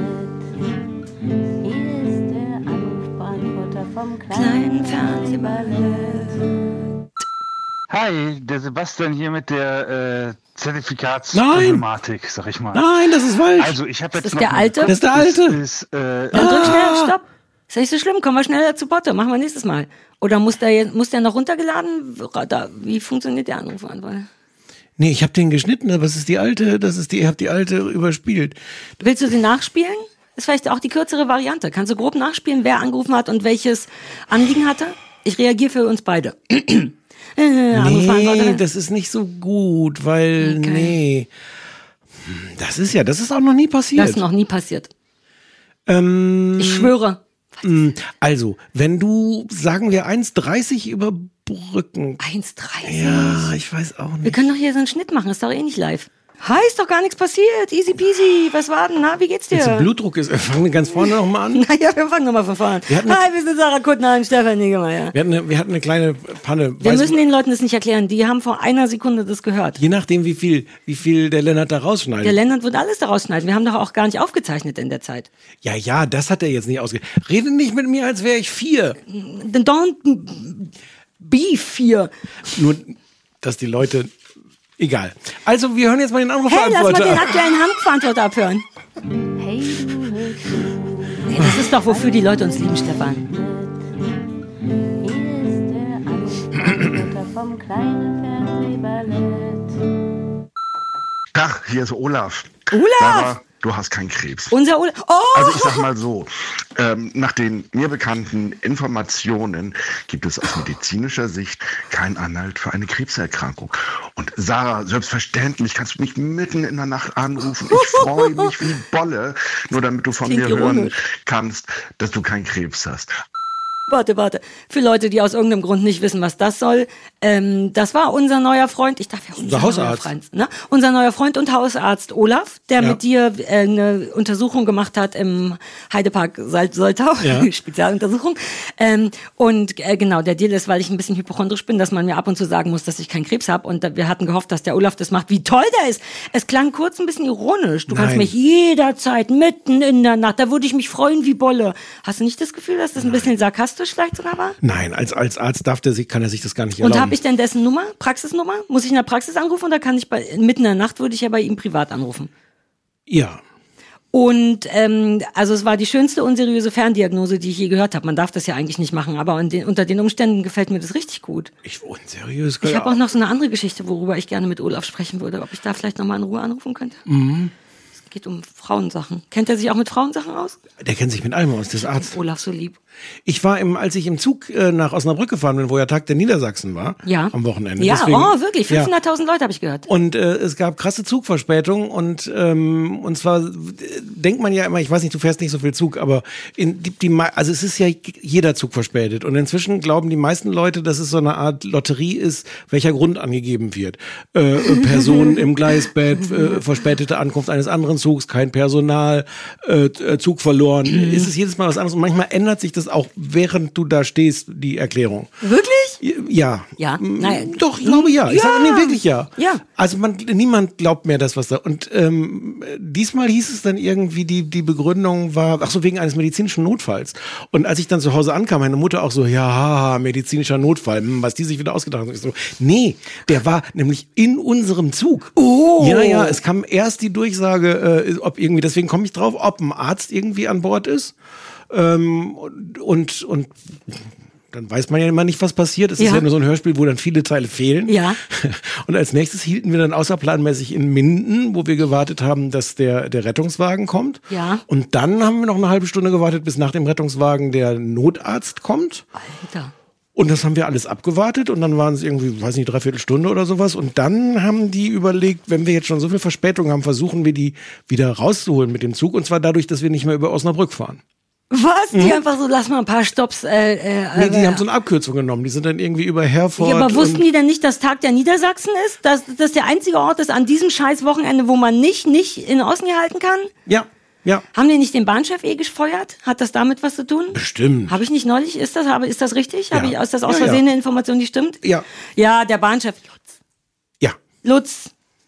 nett. Hier ist der Anrufbeantworter vom Kleinen Fernsehballett. Hi, der Sebastian hier mit der äh, Zertifikatsproblematik, sag ich mal. Nein, das ist falsch. Also ich habe jetzt ist noch der mal- alte? Das ist der alte. Ist, ist, äh, Dann drück schnell Ah. auf Stopp. Ist ja nicht so schlimm, kommen wir schneller zu Potte. Machen wir nächstes Mal. Oder muss der, jetzt- muss der noch runtergeladen? Da, wie funktioniert der Anrufbeantworter? Nee, ich habe den geschnitten, aber es ist die alte, das ist die, ihr habt die alte überspielt. Willst du den nachspielen? Ist vielleicht auch die kürzere Variante. Kannst du grob nachspielen, wer angerufen hat und welches Anliegen hatte? Ich reagiere für uns beide. äh, Nee, Anrufbeantworter. das ist nicht so gut, weil, Okay. nee. Hm, Das ist ja, das ist auch noch nie passiert. Das ist noch nie passiert. ähm, Ich schwöre. mh, also, wenn du, sagen wir, eins dreißig überbrücken. eins dreißig. Ja, ich weiß auch Wir nicht. können doch hier so einen Schnitt machen, ist doch eh nicht live. Hi, ist doch gar nichts passiert. Easy peasy. Was war denn? Na, wie geht's dir? Jetzt der Blutdruck ist, fangen wir ganz vorne nochmal an. Naja, wir fangen nochmal von vorne. Wir hatten- Hi, wir sind Sarah Kuttner und Stefan Niggemeier. Wir hatten, eine, wir hatten eine kleine Panne. Wir Weiß- müssen den Leuten das nicht erklären. Die haben vor einer Sekunde das gehört. Je nachdem, wie viel, wie viel der Lennart da rausschneidet. Der Lennart wird alles daraus schneiden. Wir haben doch auch gar nicht aufgezeichnet in der Zeit. ja, ja, das hat er jetzt nicht ausge... Rede nicht mit mir, als wäre ich vier. Then don't be fear. Nur, dass die Leute... Egal. Also, wir hören jetzt mal den Hey, lass mal Anrufbeantworter den ab. aktuellen Handbeantworter abhören. Hey, du hörst zu. Hey, das ist doch, wofür die Leute uns lieben, Stefan. Hier ist der Anrufbeantworter vom kleinen Fernsehballett. Tag, hier ist Olaf. Olaf! Sarah, du hast keinen Krebs. Unser Olaf. Oh! Also ich sag mal so, ähm, nach den mir bekannten Informationen gibt es aus medizinischer Sicht keinen Anhalt für eine Krebserkrankung. Und Sarah, selbstverständlich kannst du mich mitten in der Nacht anrufen. Ich freue mich wie Bolle, nur damit du von Klingt mir hören ironisch. kannst, dass du keinen Krebs hast. Warte, warte. Für Leute, die aus irgendeinem Grund nicht wissen, was das soll, ähm, das war unser neuer Freund, ich darf ja unser, Unser Hausarzt. neuer Freund, ne? Unser neuer Freund und Hausarzt Olaf, der Ja. mit dir äh, eine Untersuchung gemacht hat im Heidepark Salzoltau, Ja. Spezialuntersuchung. Ähm, und äh, genau, der Deal ist, weil ich ein bisschen hypochondrisch bin, dass man mir ab und zu sagen muss, dass ich keinen Krebs habe. Und äh, wir hatten gehofft, dass der Olaf das macht. Wie toll der ist! Es klang kurz ein bisschen ironisch. Du kannst Nein. mich jederzeit mitten in der Nacht, da würde ich mich freuen wie Bolle. Hast du nicht das Gefühl, dass das ein bisschen sarkastisch vielleicht sogar war? Nein, als, als Arzt darf der sich, kann er sich das gar nicht erlauben. Und habe ich denn dessen Nummer, Praxisnummer? Muss ich in der Praxis anrufen oder kann ich bei, mitten in der Nacht würde ich ja bei ihm privat anrufen? Ja. Und ähm, also es war die schönste unseriöse Ferndiagnose, die ich je gehört habe. Man darf das ja eigentlich nicht machen, aber in den, unter den Umständen gefällt mir das richtig gut. Ich unseriös. Ich habe auch noch so eine andere Geschichte, worüber ich gerne mit Olaf sprechen würde, ob ich da vielleicht nochmal in Ruhe anrufen könnte. Mhm. Es geht um Frauensachen. Kennt er sich auch mit Frauensachen aus? Der kennt sich mit allem aus, das Arzt. Olaf so lieb. Ich war im, als ich im Zug äh, nach Osnabrück gefahren bin, wo ja Tag der Niedersachsen war, Ja. am Wochenende. Ja, Deswegen, oh wirklich, ja. fünfhunderttausend Leute habe ich gehört. Und äh, es gab krasse Zugverspätungen und ähm, und zwar äh, denkt man ja immer, ich weiß nicht, du fährst nicht so viel Zug, aber in die, die also es ist ja jeder Zug verspätet und inzwischen glauben die meisten Leute, dass es so eine Art Lotterie ist, welcher Grund angegeben wird. Äh, Person im Gleisbett, äh, verspätete Ankunft eines anderen Zugs, kein Personal, äh, Zug verloren. Ist es jedes Mal was anderes und manchmal ändert sich das auch während du da stehst, die Erklärung. Wirklich? Ja. Ja, nein. Doch, ich glaube ja. Ich Ja. sage, nee, wirklich ja. Ja. Also man, niemand glaubt mehr das, was da. Und ähm, diesmal hieß es dann irgendwie, die, die Begründung war, ach so, wegen eines medizinischen Notfalls. Und als ich dann zu Hause ankam, meine Mutter auch so, ja, haha, medizinischer Notfall, hm, was die sich wieder ausgedacht hat. Ich so, nee, der war nämlich in unserem Zug. Oh. Ja, ja, es kam erst die Durchsage, äh, ob irgendwie, deswegen komme ich drauf, ob ein Arzt irgendwie an Bord ist. Ähm, und, und dann weiß man ja immer nicht, was passiert. Es Ja. ist ja nur so ein Hörspiel, wo dann viele Teile fehlen. Ja. Und als nächstes hielten wir dann außerplanmäßig in Minden, wo wir gewartet haben, dass der, der Rettungswagen kommt. Ja. Und dann haben wir noch eine halbe Stunde gewartet, bis nach dem Rettungswagen der Notarzt kommt. Alter. Und das haben wir alles abgewartet und dann waren es irgendwie, weiß nicht, dreiviertel Stunde oder sowas. Und dann haben die überlegt, wenn wir jetzt schon so viel Verspätung haben, versuchen wir die wieder rauszuholen mit dem Zug. Und zwar dadurch, dass wir nicht mehr über Osnabrück fahren. Was? Die einfach so, lass mal ein paar Stops. Äh, äh, Nee, die äh, haben so eine Abkürzung genommen. Die sind dann irgendwie über Herford. ja, aber wussten und- die denn nicht, dass Tag der Niedersachsen ist? Dass das der einzige Ort ist an diesem scheiß Wochenende, wo man nicht, nicht in Osni halten kann? Ja, ja. Haben die nicht den Bahnchef eh gefeuert? Hat das damit was zu tun? Bestimmt. Habe ich nicht neulich? Ist das, habe, ist das richtig? Habe Ja. ich, ist das aus Ja, ja. Versehen eine Information, die stimmt? Ja. Ja, der Bahnchef. Lutz. Ja. Lutz.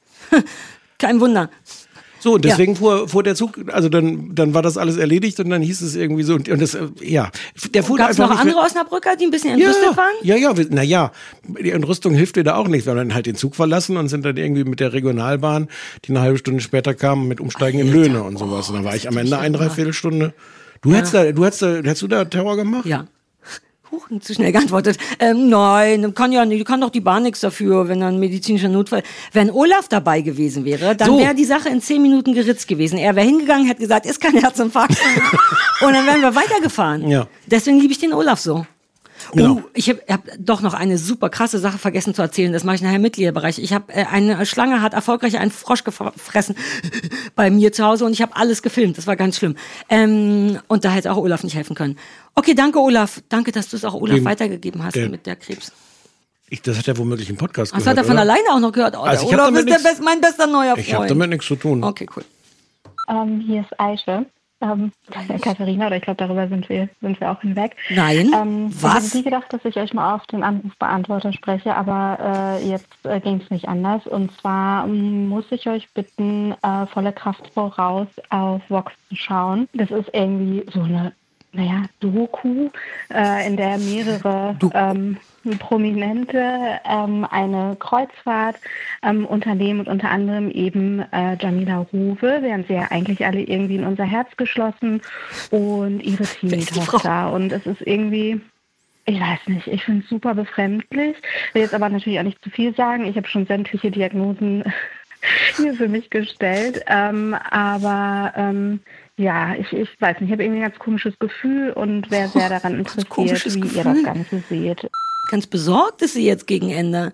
Kein Wunder. So, und deswegen fuhr, fuhr der Zug, also dann, dann war das alles erledigt und dann hieß es irgendwie so, und, und das, äh, ja. Der fuhr Gab es einfach noch nicht mehr- andere Osnabrücker, die ein bisschen entrüstet ja, waren? Ja, ja, wir- na ja, die Entrüstung hilft dir da auch nicht. Wir haben dann halt den Zug verlassen und sind dann irgendwie mit der Regionalbahn, die eine halbe Stunde später kam, mit Umsteigen in Löhne und sowas. Und dann war ich am Ende eine Dreiviertelstunde. Du hättest da, du hättest da, hättest du da Terror gemacht? Ja. Huch, zu schnell geantwortet. Ähm, nein, kann ja nicht, kann doch die Bahn nichts dafür, wenn ein medizinischer Notfall. Wenn Olaf dabei gewesen wäre, dann So. wäre die Sache in zehn Minuten geritzt gewesen. Er wäre hingegangen, hätte gesagt, ist kein Herzinfarkt. Und dann wären wir weitergefahren. Ja. Deswegen liebe ich den Olaf so. Genau. Oh, ich habe hab doch noch eine super krasse Sache vergessen zu erzählen. Das mache ich nachher im Mitgliederbereich. Ich habe äh, eine Schlange hat erfolgreich einen Frosch gefressen bei mir zu Hause und ich habe alles gefilmt. Das war ganz schlimm. Ähm, und da hätte auch Olaf nicht helfen können. Okay, danke Olaf. Danke, dass du es auch Olaf Den- weitergegeben hast der- mit der Krebs. Ich, das hat er womöglich im Podcast Das gehört, hat er von oder? alleine auch noch gehört. Oh, Also der ich hab Olaf damit ist der nix- best, mein bester neuer Freund. Ich habe damit nichts zu tun. Okay, cool. Ähm, hier ist Aische. Ähm, Katharina, oder ich glaube, darüber sind wir, sind wir auch hinweg. Nein, Ähm, Ich was? hatte nie gedacht, dass ich euch mal auf den Anrufbeantworter spreche, aber äh, jetzt äh, ging es nicht anders. Und zwar ähm, muss ich euch bitten, äh, volle Kraft voraus auf Vox zu schauen. Das ist irgendwie so eine, naja, Doku, äh, in der mehrere ähm, Prominente ähm, eine Kreuzfahrt ähm, unternehmen und unter anderem eben äh, Jamila Rowe, während sie ja eigentlich alle irgendwie in unser Herz geschlossen und ihre ist die Teenie-Tochter. Und es ist irgendwie, ich weiß nicht, ich finde es super befremdlich. Will jetzt aber natürlich auch nicht zu viel sagen. Ich habe schon sämtliche Diagnosen hier für mich gestellt. Ähm, aber ähm, ja, ich, ich weiß nicht, ich habe irgendwie ein ganz komisches Gefühl und wäre sehr daran interessiert, wie Gefühl. ihr das Ganze seht. Ganz besorgt ist sie jetzt gegen Ende.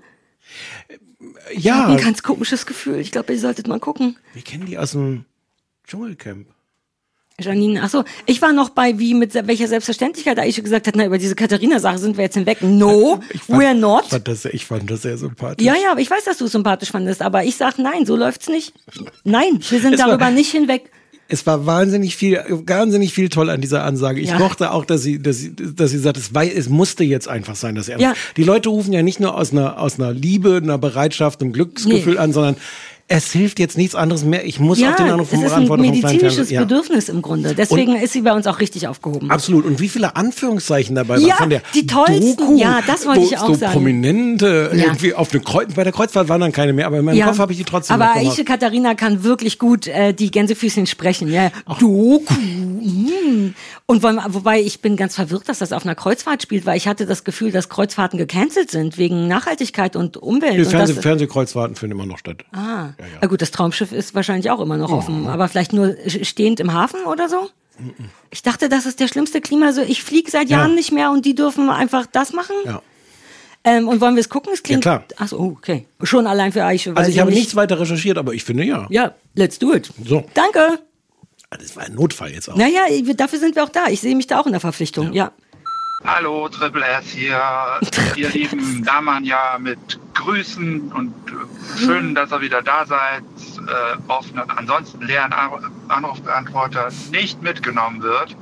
Ich Ja. habe ein ganz komisches Gefühl. Ich glaube, ihr solltet mal gucken. Wir kennen die aus dem Dschungelcamp. Janine, achso, ich war noch bei, wie mit welcher Selbstverständlichkeit Aisha gesagt hat, na, über diese Katharina-Sache sind wir jetzt hinweg. No, Ich fand, we're not. Ich fand, das, ich fand das sehr sympathisch. Ja, ja, aber ich weiß, dass du es sympathisch fandest, aber ich sag nein, so läuft's nicht. Nein, wir sind Es war- darüber nicht hinweg. Es war wahnsinnig viel, wahnsinnig viel toll an dieser Ansage. Ich Ja. mochte auch, dass sie, dass sie, dass sie sagt, es, war, es musste jetzt einfach sein, dass er. Ja. Die Leute rufen ja nicht nur aus einer, aus einer Liebe, einer Bereitschaft, einem Glücksgefühl Nee. an, sondern es hilft jetzt nichts anderes mehr. Ich muss Ja, auf den Anruf es vom ist ein Verantworter vom kleinen medizinisches Fernseher. Ja. Bedürfnis im Grunde. Deswegen ist sie bei uns auch richtig aufgehoben. Absolut. Und wie viele Anführungszeichen dabei Ja, waren von der die tollsten. Doku, Ja, das wollte wo ich auch so sagen. Prominente Ja. irgendwie auf eine Kreuz, bei der Kreuzfahrt waren dann keine mehr, aber in meinem Kopf habe ich die trotzdem Aber noch gemacht. Aisha Katharina kann wirklich gut äh, die Gänsefüßchen sprechen. Ja, Doku. Mm. Und wo, wobei ich bin ganz verwirrt, dass das auf einer Kreuzfahrt spielt, weil ich hatte das Gefühl, dass Kreuzfahrten gecancelt sind wegen Nachhaltigkeit und Umwelt. Die und Fernseh das, Fernsehkreuzfahrten finden immer noch statt. ah, na gut, das Traumschiff ist wahrscheinlich auch immer noch offen, aber vielleicht nur stehend im Hafen oder so? Ich dachte, das ist der schlimmste Klima. So, ich fliege seit Ja. Jahren nicht mehr und die dürfen einfach das machen. Ja. Ähm, und wollen wir es gucken? Es klingt. Ja, klar. Achso, oh, okay. Schon allein für Aisha. weil Also ich sie habe nicht- nichts weiter recherchiert, aber ich finde ja. Ja, let's do it. So. Danke. Das war ein Notfall jetzt auch. Naja, dafür sind wir auch da. Ich sehe mich da auch in der Verpflichtung. Ja. Hallo, Triple S hier, ihr lieben Damen, ja, mit Grüßen und äh, schön, dass ihr wieder da seid. Äh, auf einen ansonsten leeren Ar- Anrufbeantworter nicht mitgenommen wird,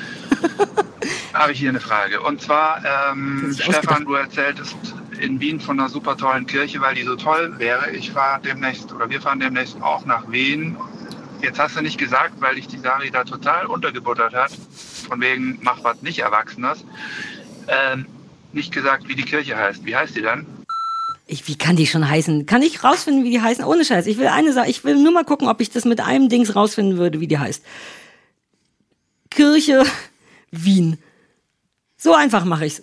habe ich hier eine Frage. Und zwar, ähm, Das ist Stefan, ausgedacht. du erzähltest in Wien von einer super tollen Kirche, weil die so toll wäre. Ich fahre demnächst, oder wir fahren demnächst auch nach Wien. Jetzt hast du nicht gesagt, weil dich die Sari da total untergebuttert hat, von wegen, mach was nicht Erwachsenes, ähm, nicht gesagt, wie die Kirche heißt. Wie heißt die dann? Ich, wie kann die schon heißen? Kann ich rausfinden, wie die heißen? Ohne Scheiß. Ich will eine Sache. Ich will nur mal gucken, ob ich das mit einem Dings rausfinden würde, wie die heißt. Kirche Wien. So einfach mache ich's.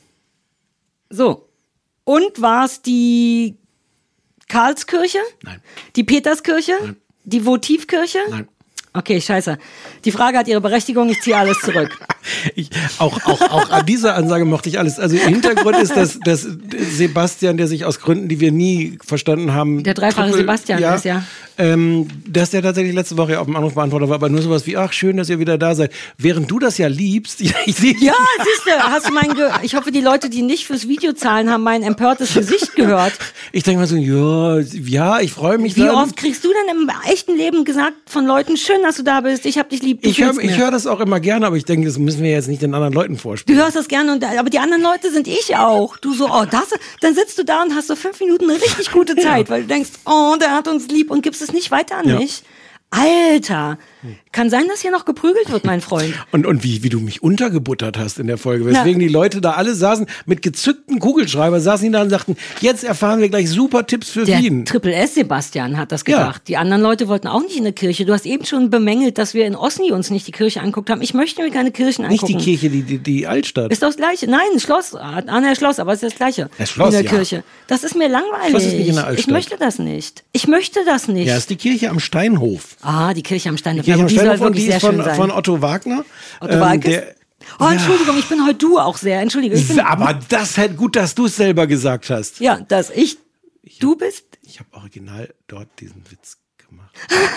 So. Und war's die Karlskirche? Nein. Die Peterskirche? Nein. Die Votivkirche? Nein. Okay, scheiße. Die Frage hat ihre Berechtigung, ich ziehe alles zurück. Ich, auch, auch, auch an dieser Ansage mochte ich alles. Also Hintergrund ist, dass, dass Sebastian, der sich aus Gründen, die wir nie verstanden haben. Der dreifache Triple- Sebastian ist ja. Ähm, dass der tatsächlich letzte Woche auf dem Anrufbeantworter war, aber nur sowas wie, ach, schön, dass ihr wieder da seid. Während du das ja liebst, ich, ich sehe. Ja, siehst du, hast du mein Ge ich hoffe, die Leute, die nicht fürs Video zahlen, haben mein empörtes Gesicht gehört. Ich denke mal so, ja, ja, ich freue mich. Wie dann. oft kriegst du denn im echten Leben gesagt von Leuten, schön, dass du da bist, ich hab dich lieb, du Ich höre fehlst mir. ich hör das auch immer gerne, aber ich denke, das müssen wir jetzt nicht den anderen Leuten Du vorspielen. hörst das gerne, und, aber die anderen Leute sind ich auch. Du so, oh, das, dann sitzt du da und hast so fünf Minuten eine richtig gute Zeit, weil du denkst, oh, der hat uns lieb und gibst es nicht weiter an Ja. mich. Alter, kann sein, dass hier noch geprügelt wird, mein Freund. Und, und wie, wie du mich untergebuttert hast in der Folge, weswegen die Leute da alle saßen, mit gezückten Kugelschreiber, saßen die da und sagten, jetzt erfahren wir gleich super Tipps für Der Wien. Triple S Sebastian hat das Ja. gedacht. Die anderen Leute wollten auch nicht in eine Kirche. Du hast eben schon bemängelt, dass wir in Osni uns nicht die Kirche angeguckt haben. Ich möchte mir keine Kirchen Nicht angucken. die Kirche, die, die, die Altstadt. Ist doch das Gleiche. Nein, ein Schloss. Ah, ne, Schloss, aber es ist das Gleiche. Das Schloss, in der ja. Kirche. Das ist mir langweilig. Schloss ist nicht in der Ich Altstadt. möchte das nicht. Ich möchte das nicht. Ja, ist die Kirche am Steinhof. Ah, die Kirche am Stein. Die Kirche am die soll Steinhof und wirklich die sehr ist von, schön sein. von Otto Wagner. Otto Ähm, Walkes? der- Oh, Entschuldigung, ich bin heute du auch sehr. Entschuldige. Ich bin, Aber das hätte gut, dass du es selber gesagt hast. ja, dass ich du bist. Ich habe original dort diesen Witz gemacht.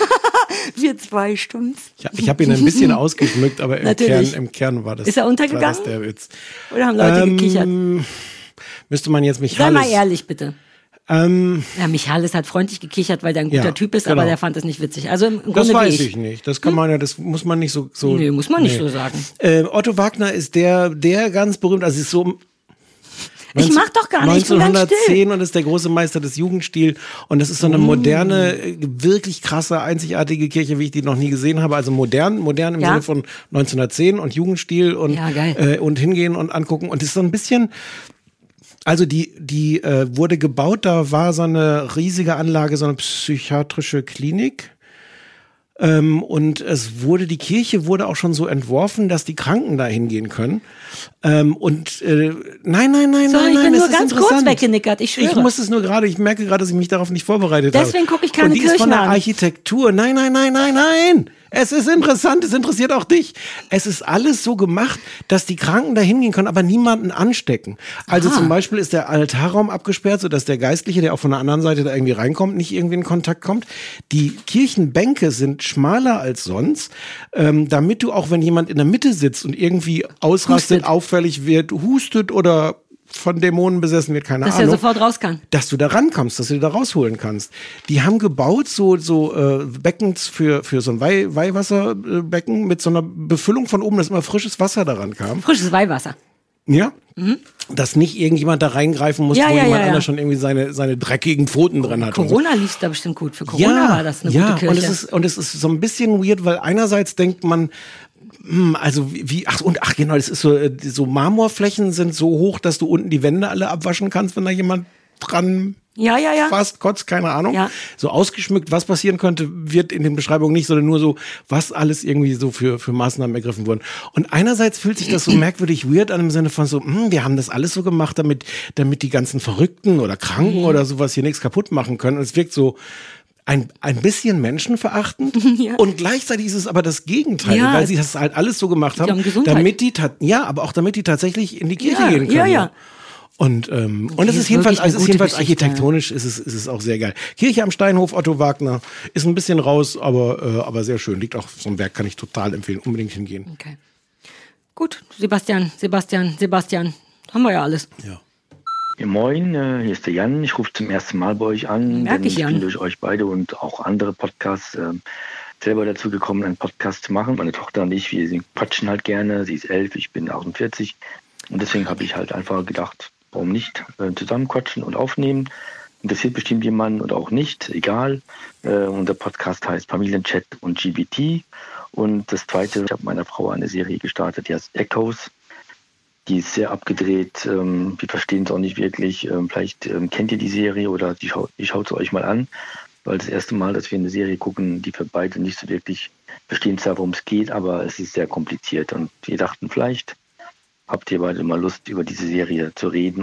Wir zwei Stunden. Ich, hab- ich habe ihn ein bisschen ausgeschmückt, aber im Kern, Natürlich. im Kern war das, Ist er untergegangen? war das der Witz. Oder haben Leute Ähm, gekichert? Müsste man jetzt mich Sei mal ehrlich, bitte. Ähm, Ja, Michalis hat freundlich gekichert, weil der ein guter Ja, Typ ist, genau. aber der fand es nicht witzig. Also im Grunde das wie weiß ich. ich nicht. Das kann man ja, das muss man nicht so. so Nee, muss man nicht so sagen. Äh, Otto Wagner ist der, der ganz berühmt, also ist so. Ich mach doch gar nicht, ich bin ganz still. neunzehnhundertzehn und ist der große Meister des Jugendstils. Und das ist so eine moderne, äh, wirklich krasse, einzigartige Kirche, wie ich die noch nie gesehen habe. Also modern, modern im Ja. Sinne von neunzehnhundertzehn und Jugendstil und, Ja, geil. äh, und hingehen und angucken. Und es ist so ein bisschen. Also die, die äh, wurde gebaut, da war so eine riesige Anlage, so eine psychiatrische Klinik. Ähm, und es wurde, die Kirche wurde auch schon so entworfen, dass die Kranken da hingehen können. Ähm, und äh, nein, nein, nein, Sorry, nein, nein, ich bin das nur ist ganz interessant. kurz weggenickert, ich schwöre. Ich muss es nur gerade, ich merke gerade, dass ich mich darauf nicht vorbereitet habe. Deswegen gucke ich keine Und die Kirchen ist von der an. Architektur. Nein, nein, nein, nein, nein. Es ist interessant, es interessiert auch dich. Es ist alles so gemacht, dass die Kranken da hingehen können, aber niemanden anstecken. Also Aha. zum Beispiel ist der Altarraum abgesperrt, sodass der Geistliche, der auch von der anderen Seite da irgendwie reinkommt, nicht irgendwie in Kontakt kommt. Die Kirchenbänke sind schmaler als sonst, ähm, damit du auch, wenn jemand in der Mitte sitzt und irgendwie ausrastet, Hustet. auffällig wird, hustet oder von Dämonen besessen wird, keine Dass Ahnung. er sofort raus kann. Dass du da rankommst, dass du da rausholen kannst. Die haben gebaut so so äh, Beckens für für so ein Weih, Weihwasserbecken mit so einer Befüllung von oben, dass immer frisches Wasser daran kam. Frisches Weihwasser. Ja. Mhm. Dass nicht irgendjemand da reingreifen muss, Ja, wo ja, jemand ja, ja. anders schon irgendwie seine seine dreckigen Pfoten dran hat. und so. Corona lief da bestimmt gut. Für Corona war das eine ja, gute Kirche. und es ist und es ist so ein bisschen weird, weil einerseits denkt man, hm, also wie, wie ach und ach genau, das ist so äh, so Marmorflächen sind so hoch, dass du unten die Wände alle abwaschen kannst, wenn da jemand dran ja, ja, ja. fast kotzt, keine Ahnung. Ja. So ausgeschmückt, was passieren könnte, wird in den Beschreibungen nicht, sondern nur so, was alles irgendwie so für für Maßnahmen ergriffen wurden. Und einerseits fühlt sich das so merkwürdig weird an im Sinne von so, hm, wir haben das alles so gemacht, damit damit die ganzen Verrückten oder Kranken Mhm. oder sowas hier nichts kaputt machen können. Und es wirkt so ein, ein bisschen menschenverachtend Ja. und gleichzeitig ist es aber das Gegenteil, Ja. weil sie das halt alles so gemacht Die haben haben, Gesundheit. damit die, ta- ja, aber auch damit die tatsächlich in die Kirche Ja, gehen können. ja, ja. Und, ähm, und die es ist ist jedenfalls, wirklich eine also es ist gute jedenfalls Geschichte. architektonisch, ist es, ist es auch sehr geil. Kirche am Steinhof, Otto Wagner, ist ein bisschen raus, aber, äh, aber sehr schön. Liegt auch, so ein Werk kann ich total empfehlen, unbedingt hingehen. Okay. Gut, Sebastian, Sebastian, Sebastian. Haben wir ja alles. Ja. Ja, moin, äh, hier ist der Jan. Ich rufe zum ersten Mal bei euch an. Merk denn ich, ich Jan. bin durch euch beide und auch andere Podcasts äh, selber dazu gekommen, einen Podcast zu machen. Meine Tochter und ich, wir sie quatschen halt gerne. Sie ist elf, ich bin achtundvierzig. Und deswegen habe ich halt einfach gedacht, warum nicht äh, zusammen quatschen und aufnehmen. Interessiert bestimmt jemanden oder auch nicht, egal. Äh, unser Podcast heißt Familienchat und G B T. Und das Zweite, ich habe meiner Frau eine Serie gestartet, die heißt Echoes. Die ist sehr abgedreht. Ähm, wir verstehen es auch nicht wirklich. Ähm, vielleicht ähm, kennt ihr die Serie oder die schaut, ihr schaut es euch mal an. Weil das erste Mal, dass wir eine Serie gucken, die für beide nicht so wirklich verstehen zwar, worum es geht, aber es ist sehr kompliziert. Und wir dachten, vielleicht habt ihr beide mal Lust, über diese Serie zu reden.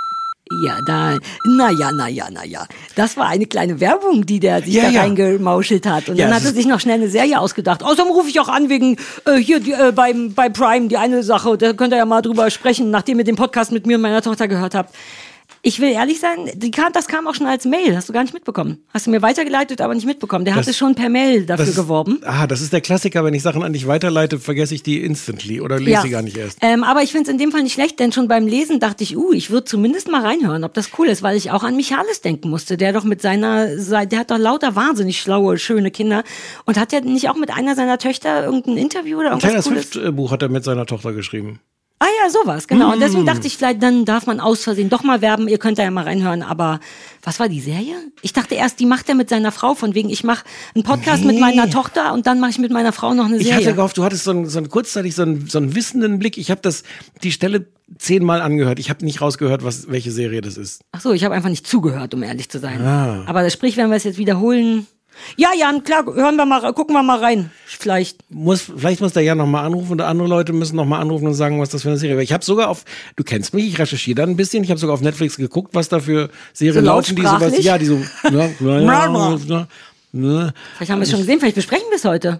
Ja, da, na ja, na ja, na ja. Das war eine kleine Werbung, die der sich Ja, da ja. reingemauschelt hat. Und Ja, dann es hat er ist- sich noch schnell eine Serie ausgedacht. Außerdem rufe ich auch an wegen äh, hier die, äh, beim, bei Prime, die eine Sache. Da könnt ihr ja mal drüber sprechen, nachdem ihr den Podcast mit mir und meiner Tochter gehört habt. Ich will ehrlich sein, die kam, das kam auch schon als Mail. Hast du gar nicht mitbekommen. Hast du mir weitergeleitet, aber nicht mitbekommen. Der Das- hatte schon per Mail dafür Das ist, geworben. ah, das ist der Klassiker, wenn ich Sachen an dich weiterleite, vergesse ich die instantly oder lese sie gar nicht erst. Ähm, aber ich finde es in dem Fall nicht schlecht, denn schon beim Lesen dachte ich, uh, ich würde zumindest mal reinhören, ob das cool ist, weil ich auch an Michalis denken musste, der doch mit seiner, sei- der hat doch lauter wahnsinnig schlaue, schöne Kinder und hat ja nicht auch mit einer seiner Töchter irgendein Interview oder Ein irgendwas Taylor Cooles? Swift-Buch hat er mit seiner Tochter geschrieben. Ah ja, sowas, genau. Und Mm. deswegen dachte ich, vielleicht dann darf man aus Versehen doch mal werben, ihr könnt da ja mal reinhören, aber was war die Serie? Ich dachte erst, die macht er mit seiner Frau, von wegen, ich mache einen Podcast Nee. mit meiner Tochter und dann mache ich mit meiner Frau noch eine Ich Serie. hatte gehofft, du hattest so, einen, so einen kurzzeitig so einen, so einen wissenden Blick. Ich habe das die Stelle zehnmal angehört. Ich habe nicht rausgehört, was welche Serie das ist. Ach so, ich habe einfach nicht zugehört, um ehrlich zu sein. Ah. Aber sprich, wenn wir es jetzt wiederholen. Ja, Jan, klar, hören wir mal, gucken wir mal rein. Vielleicht. Muss, vielleicht muss der Jan noch mal anrufen oder andere Leute müssen noch mal anrufen und sagen, was das für eine Serie war. Ich habe sogar auf, du kennst mich, ich recherchiere da ein bisschen. Ich habe sogar auf Netflix geguckt, was da für Serien So laufen, die sowas, lautsprachlich? ja, die so, ja, ja, ja, ja, ja. Vielleicht haben wir es schon gesehen, vielleicht besprechen wir es heute.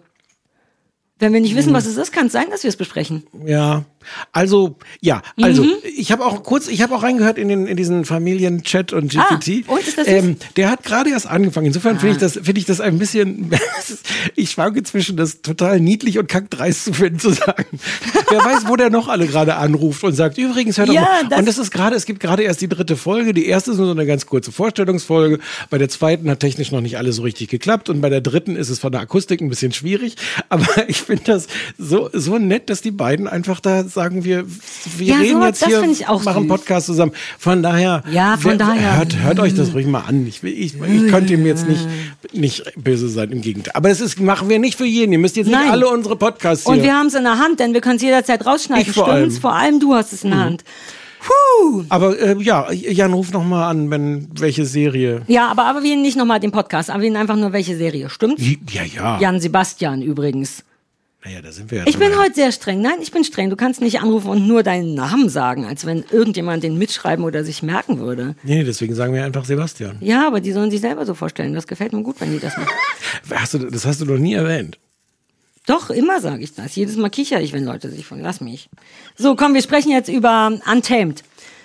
Wenn wir nicht wissen, was es ist, kann es sein, dass wir es besprechen. Ja, also ja, also Mhm. ich habe auch kurz, ich habe auch reingehört in den in diesen Familienchat und G P T. Ah, und ist das süß? ähm, der hat gerade erst angefangen. Insofern finde ich das finde ich das ein bisschen. Ich schwanke zwischen das total niedlich und kackdreist zu finden zu sagen. Wer weiß, wo der noch alle gerade anruft und sagt. Übrigens hört doch Ja, mal. das- Und das ist gerade. Es gibt gerade erst die dritte Folge. Die erste ist nur so eine ganz kurze Vorstellungsfolge. Bei der zweiten hat technisch noch nicht alles so richtig geklappt und bei der dritten ist es von der Akustik ein bisschen schwierig. Aber ich finde das so so nett, dass die beiden einfach da sagen, wir, wir Ja, reden so, jetzt das hier, find ich auch machen süß. Podcast zusammen. Von daher, Ja, von wer- daher. Hört, hört euch das ruhig mal an. Ich, ich, ich könnte ihm jetzt nicht, nicht böse sein, im Gegenteil. Aber das ist, machen wir nicht für jeden. Ihr müsst jetzt nicht Nein. alle unsere Podcasts hier. Und wir haben es in der Hand, denn wir können es jederzeit rausschneiden. Ich vor Stimmt's? allem. Vor allem du hast es in der Hand. Puh. Aber äh, ja, Jan, ruf noch mal an, wenn welche Serie. Ja, aber aber wir nicht nochmal den Podcast, aber wir einfach nur welche Serie, stimmt's? Ja, ja. Jan Sebastian übrigens. Naja, da sind wir ja Ich bin schon heute sehr streng. Nein, ich bin streng. Du kannst nicht anrufen und nur deinen Namen sagen, als wenn irgendjemand den mitschreiben oder sich merken würde. Nee, deswegen sagen wir einfach Sebastian. Ja, aber die sollen sich selber so vorstellen. Das gefällt mir gut, wenn die das machen. Hast du, das hast du noch nie erwähnt. Doch, immer sage ich das. Jedes Mal kicher ich, wenn Leute sich von, lass mich. So, komm, wir sprechen jetzt über Untamed.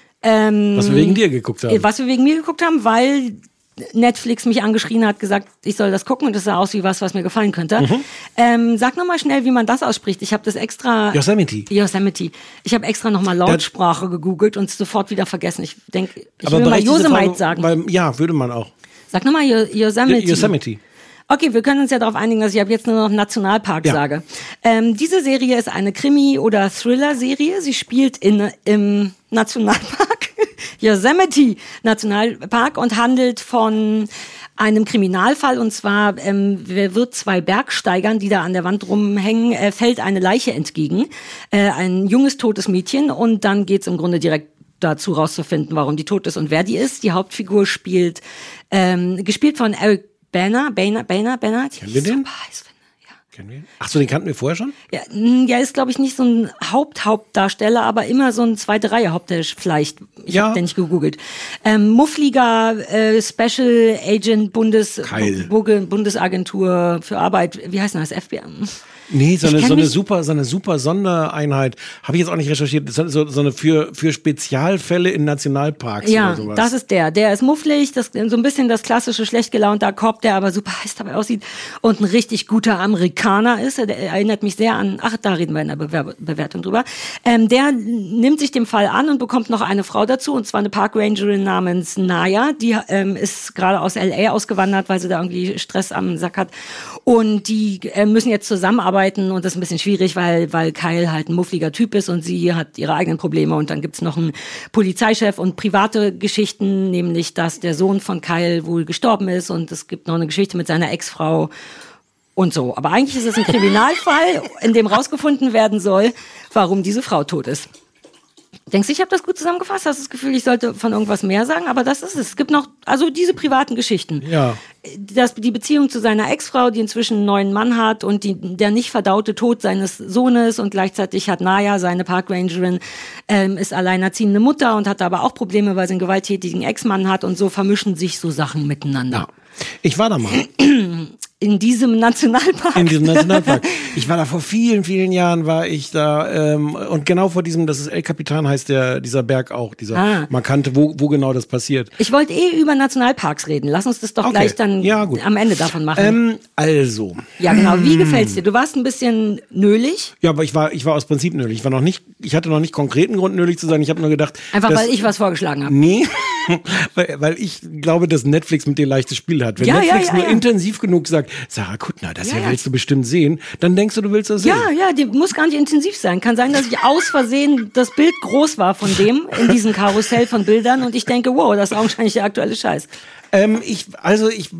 Ähm, was wir wegen dir geguckt haben. Was wir wegen mir geguckt haben, weil Netflix mich angeschrien hat, gesagt, ich soll das gucken und das sah aus wie was, was mir gefallen könnte. Mhm. Ähm, sag nochmal schnell, wie man das ausspricht. Ich habe das extra... Yosemite. Yosemite. Ich habe extra nochmal Lautsprache das gegoogelt und es sofort wieder vergessen. Ich denke, ich aber will mal Yosemite sagen. Weil, ja, würde man auch. Sag nochmal Yosemite. Yosemite. Okay, wir können uns ja darauf einigen, dass ich ab jetzt nur noch Nationalpark ja. sage. Ähm, diese Serie ist eine Krimi- oder Thriller-Serie. Sie spielt in, im Nationalpark, Yosemite Nationalpark, und handelt von einem Kriminalfall. Und zwar ähm, wird zwei Bergsteigern, die da an der Wand rumhängen, äh, fällt eine Leiche entgegen. Äh, ein junges, totes Mädchen. Und dann geht's im Grunde direkt dazu rauszufinden, warum die tot ist und wer die ist. Die Hauptfigur spielt, ähm, gespielt von Eric Banner, Banner, Banner, Banner. Kennen wir den? Super heiß finde, ja. Kennen wir? Ach so, den kannten wir vorher schon? Ja, ja, ist glaube ich nicht so ein Haupt-Hauptdarsteller, aber immer so ein zweite Reihe Hauptdarsteller vielleicht. Ich ja. habe den nicht gegoogelt. Ähm, muffliger äh, Special Agent Bundes Buge, Bundesagentur für Arbeit. Wie heißt denn das? F B I? Nee, so eine, so eine super, so eine super Sondereinheit. Habe ich jetzt auch nicht recherchiert. So, so eine für, für Spezialfälle in Nationalparks ja, oder sowas. Das ist der. Der ist mufflig, das, so ein bisschen das klassische schlecht gelaunter Cop, der aber super heiß dabei aussieht und ein richtig guter Amerikaner ist. Der erinnert mich sehr an, ach, da reden wir in der Bewer- Bewertung drüber. Ähm, der nimmt sich dem Fall an und bekommt noch eine Frau dazu, und zwar eine Parkrangerin namens Naya. Die ähm, ist gerade aus L A ausgewandert, weil sie da irgendwie Stress am Sack hat. Und die äh, müssen jetzt zusammenarbeiten. Und das ist ein bisschen schwierig, weil, weil Kyle halt ein muffliger Typ ist und sie hat ihre eigenen Probleme. Und dann gibt's noch einen Polizeichef und private Geschichten, nämlich, dass der Sohn von Kyle wohl gestorben ist, und es gibt noch eine Geschichte mit seiner Ex-Frau und so. Aber eigentlich ist es ein Kriminalfall, in dem rausgefunden werden soll, warum diese Frau tot ist. Denkst du, ich habe das gut zusammengefasst? Hast du das Gefühl, ich sollte von irgendwas mehr sagen? Aber das ist es. Es gibt noch, also diese privaten Geschichten. Ja. Das, die Beziehung zu seiner Ex-Frau, die inzwischen einen neuen Mann hat, und die, der nicht verdaute Tod seines Sohnes, und gleichzeitig hat Naya, seine Parkrangerin, ähm, ist alleinerziehende Mutter und hat aber auch Probleme, weil sie einen gewalttätigen Ex-Mann hat, und so vermischen sich so Sachen miteinander. Ja. Ich war da mal. In diesem Nationalpark. In diesem Nationalpark. Ich war da vor vielen, vielen Jahren, war ich da, ähm, und genau vor diesem, das ist El Capitan, heißt der, dieser Berg auch, dieser ah. markante, wo, wo genau das passiert. Ich wollte eh über Nationalparks reden. Lass uns das doch okay. gleich dann ja, gut. am Ende davon machen. Ähm, also. Ja, genau. Wie gefällt's dir? Du warst ein bisschen nölig. Ja, aber ich war, ich war aus Prinzip nölig. Ich war noch nicht, ich hatte noch nicht konkreten Grund, nölig zu sein. Ich habe nur gedacht. Einfach dass, weil ich was vorgeschlagen habe. Nee. weil, weil ich glaube, dass Netflix mit dir leichtes Spiel hat. Wenn ja, Netflix ja, ja, nur ja. intensiv genug sagt, Sarah Kuttner, das ja, hier ja. willst du bestimmt sehen, dann denkst du, du willst das sehen. Ja, ja, die muss gar nicht intensiv sein. Kann sein, dass ich aus Versehen das Bild groß war von dem in diesem Karussell von Bildern und ich denke, wow, das ist augenscheinlich der aktuelle Scheiß. Ähm, ich, also ich,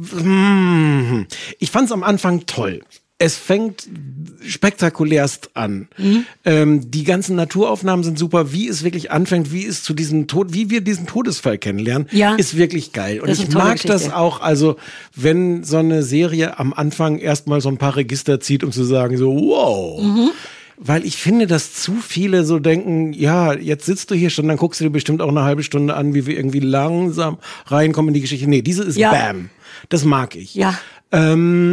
hm, ich fand's am Anfang toll. Es fängt spektakulärst an. Mhm. Ähm, die ganzen Naturaufnahmen sind super. Wie es wirklich anfängt, wie es zu diesem Tod, wie wir diesen Todesfall kennenlernen, ja. ist wirklich geil. Und das ich mag das auch, also wenn so eine Serie am Anfang erstmal so ein paar Register zieht, um zu sagen so, wow. Mhm. Weil ich finde, dass zu viele so denken, ja, jetzt sitzt du hier schon, dann guckst du dir bestimmt auch eine halbe Stunde an, wie wir irgendwie langsam reinkommen in die Geschichte. Nee, diese ist ja. Bam. Das mag ich. Ja. Ähm,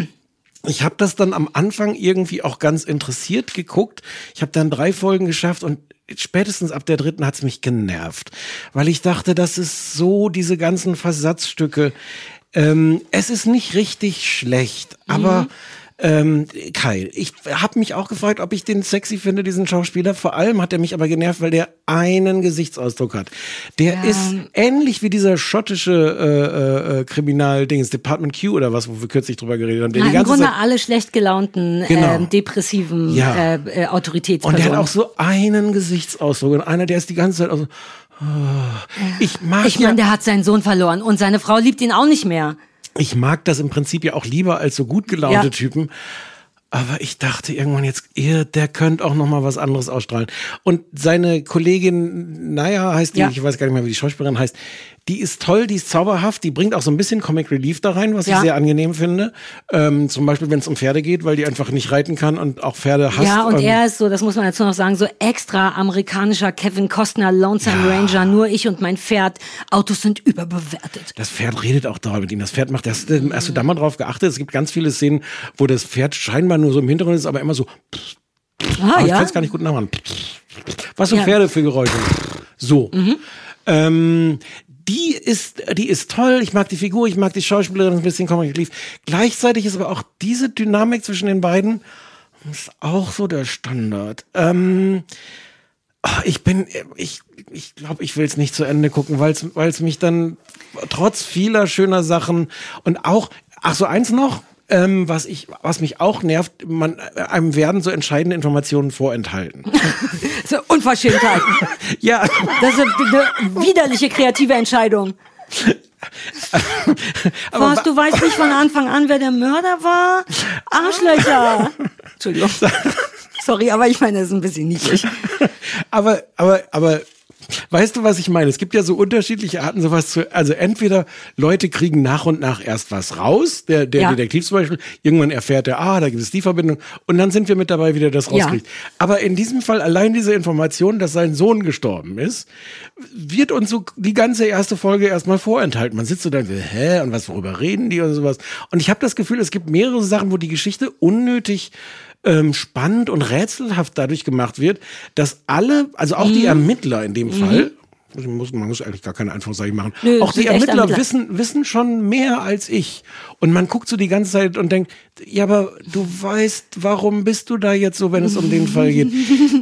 Ich habe das dann am Anfang irgendwie auch ganz interessiert geguckt. Ich habe dann drei Folgen geschafft und spätestens ab der dritten hat's mich genervt, weil ich dachte, das ist so diese ganzen Versatzstücke. Ähm, es ist nicht richtig schlecht, aber mhm. Ähm, Kyle, ich habe mich auch gefragt, ob ich den sexy finde, diesen Schauspieler. Vor allem hat er mich aber genervt, weil der einen Gesichtsausdruck hat. Der ja. ist ähnlich wie dieser schottische äh, äh, Kriminaldings, Department Q oder was, wo wir kürzlich drüber geredet haben. Der Nein, die ganze im Grunde Zeit alle schlecht gelaunten, genau. äh, depressiven ja. äh, äh, Autoritätspersonen. Und der hat auch so einen Gesichtsausdruck. Und einer, der ist die ganze Zeit auch so, oh, ich mag Ich meine, ja, der hat seinen Sohn verloren und seine Frau liebt ihn auch nicht mehr. Ich mag das im Prinzip ja auch lieber als so gut gelaunte ja. Typen. Aber ich dachte irgendwann jetzt, ihr, der könnte auch noch mal was anderes ausstrahlen. Und seine Kollegin, naja, heißt die, ja. ich weiß gar nicht mehr, wie die Schauspielerin heißt, die ist toll, die ist zauberhaft, die bringt auch so ein bisschen Comic Relief da rein, was ja. ich sehr angenehm finde. Ähm, zum Beispiel, wenn es um Pferde geht, weil die einfach nicht reiten kann und auch Pferde hasst. Ja, und ähm, er ist so, das muss man dazu noch sagen, so extra amerikanischer Kevin Costner, Lonesome ja. Ranger, nur ich und mein Pferd, Autos sind überbewertet. Das Pferd redet auch da mit ihm. Das Pferd macht das, hast du da mal drauf geachtet? Es gibt ganz viele Szenen, wo das Pferd scheinbar nur so im Hintergrund ist, aber immer so. Ah, aber ich ja? kann es gar nicht gut nachmachen. Was sind ja. Pferde für Geräusche? So. Mhm. Ähm, die ist, die ist toll. Ich mag die Figur, ich mag die Schauspielerin, ein bisschen Comic Relief. Gleichzeitig ist aber auch diese Dynamik zwischen den beiden ist auch so der Standard. Ähm, ich bin, ich, ich glaube, ich will es nicht zu Ende gucken, weil es, weil es mich dann trotz vieler schöner Sachen und auch, ach so eins noch. Ähm, was ich, was mich auch nervt, man, einem werden so entscheidende Informationen vorenthalten. So Unverschämtheit. Ja. Das ist eine widerliche kreative Entscheidung. Aber Was, du weißt nicht von Anfang an, wer der Mörder war? Arschlöcher. Entschuldigung. Sorry, aber ich meine, das ist ein bisschen niedlich. aber, aber, aber, weißt du, was ich meine? Es gibt ja so unterschiedliche Arten, sowas zu, also entweder Leute kriegen nach und nach erst was raus, der, der ja. Detektiv zum Beispiel, irgendwann erfährt er, ah, da gibt es die Verbindung, und dann sind wir mit dabei, wie der das rauskriegt. Ja. Aber in diesem Fall allein diese Information, dass sein Sohn gestorben ist, wird uns so die ganze erste Folge erstmal vorenthalten. Man sitzt so dann, hä, und was, worüber reden die und sowas. Und ich habe das Gefühl, es gibt mehrere Sachen, wo die Geschichte unnötig Ähm, spannend und rätselhaft dadurch gemacht wird, dass alle, also auch mhm. die Ermittler in dem mhm. Fall, man muss, man muss eigentlich gar keine Anführungszeichen machen, Nö, auch die Ermittler, Ermittler wissen, wissen schon mehr als ich. Und man guckt so die ganze Zeit und denkt, ja, aber du weißt, warum bist du da jetzt so, wenn es um den Fall geht?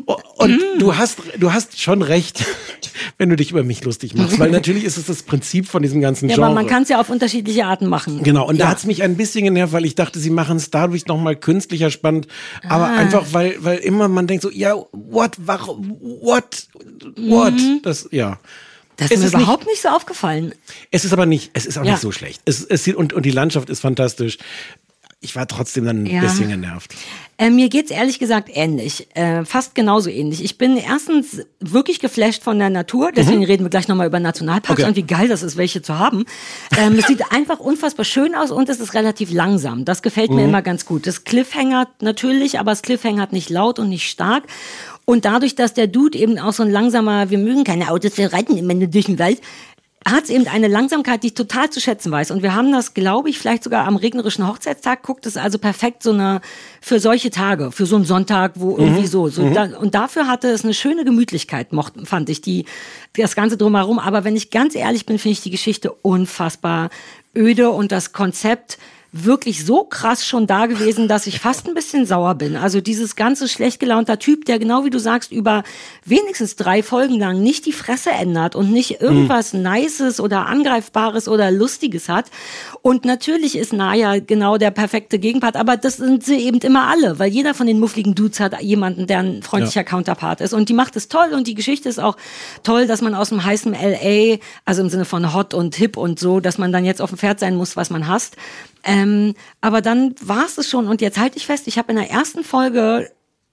Und du hast, du hast schon recht, wenn du dich über mich lustig machst, weil natürlich ist es das Prinzip von diesem ganzen Genre. Ja, aber man kann es ja auf unterschiedliche Arten machen. Genau, und ja. da hat es mich ein bisschen genervt, weil ich dachte, sie machen es dadurch nochmal künstlicher spannend, aber ah. einfach, weil, weil immer man denkt so, ja, what, warum, what, what, mhm. das, ja. Das ist mir überhaupt nicht, nicht so aufgefallen. Es ist aber nicht, es ist auch ja. nicht so schlecht. Es, es sieht, und, und die Landschaft ist fantastisch. Ich war trotzdem dann ein ja. bisschen genervt. Äh, mir geht's ehrlich gesagt ähnlich, äh, fast genauso ähnlich. Ich bin erstens wirklich geflasht von der Natur, deswegen mhm. reden wir gleich nochmal über Nationalparks okay. und wie geil das ist, welche zu haben. Ähm, es sieht einfach unfassbar schön aus und es ist relativ langsam. Das gefällt mhm. mir immer ganz gut. Das Cliffhanger natürlich, aber das Cliffhanger hat nicht laut und nicht stark. Und dadurch, dass der Dude eben auch so ein langsamer, wir mögen keine Autos, wir reiten im Ende durch den Wald, hat es eben eine Langsamkeit, die ich total zu schätzen weiß. Und wir haben das, glaube ich, vielleicht sogar am regnerischen Hochzeitstag, guckt es also perfekt so eine, für solche Tage, für so einen Sonntag, wo irgendwie mhm. so, so mhm. da, und dafür hatte es eine schöne Gemütlichkeit, mocht, fand ich, die, das Ganze drumherum. Aber wenn ich ganz ehrlich bin, finde ich die Geschichte unfassbar öde und das Konzept wirklich so krass schon da gewesen, dass ich fast ein bisschen sauer bin. Also dieses ganze schlecht gelaunter Typ, der genau wie du sagst, über wenigstens drei Folgen lang nicht die Fresse ändert und nicht irgendwas mhm. Nices oder Angreifbares oder Lustiges hat. Und natürlich ist Naya genau der perfekte Gegenpart, aber das sind sie eben immer alle, weil jeder von den muffligen Dudes hat jemanden, der ein freundlicher ja. Counterpart ist. Und die macht es toll und die Geschichte ist auch toll, dass man aus dem heißen L A, also im Sinne von hot und hip und so, dass man dann jetzt auf dem Pferd sein muss, was man hasst. Ähm, aber dann war es es schon und jetzt halte ich fest, ich habe in der ersten Folge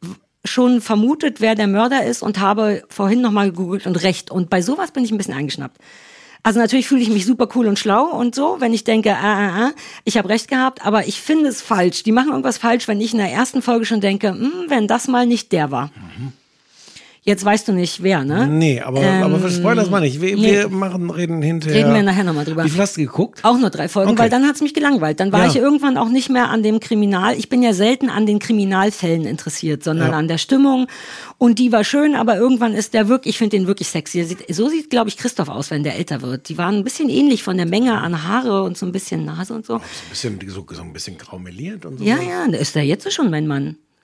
schon vermutet, wer der Mörder ist und habe vorhin nochmal gegoogelt und recht. Und bei sowas bin ich ein bisschen eingeschnappt. Also natürlich fühle ich mich super cool und schlau und so, wenn ich denke, ah, ah, ah, ich habe recht gehabt, aber ich finde es falsch. Die machen irgendwas falsch, wenn ich in der ersten Folge schon denke, hm, wenn das mal nicht der war. Mhm. Jetzt weißt du nicht, wer, ne? Nee, aber, ähm, aber spoilers mal nicht. Wir, nee. wir machen, reden hinterher. Reden wir nachher nochmal drüber. Wie viel hast du geguckt? Auch nur drei Folgen, okay. Weil dann hat's mich gelangweilt. Dann war ja. ich irgendwann auch nicht mehr an dem Kriminal. Ich bin ja selten an den Kriminalfällen interessiert, sondern ja. an der Stimmung. Und die war schön, aber irgendwann ist der wirklich, ich finde den wirklich sexy. So sieht, glaube ich, Christoph aus, wenn der älter wird. Die waren ein bisschen ähnlich von der Menge an Haare und so ein bisschen Nase und so. Oh, so ein bisschen, so, so ein bisschen graumeliert und so. Ja, ja, ist der jetzt schon mein Mann.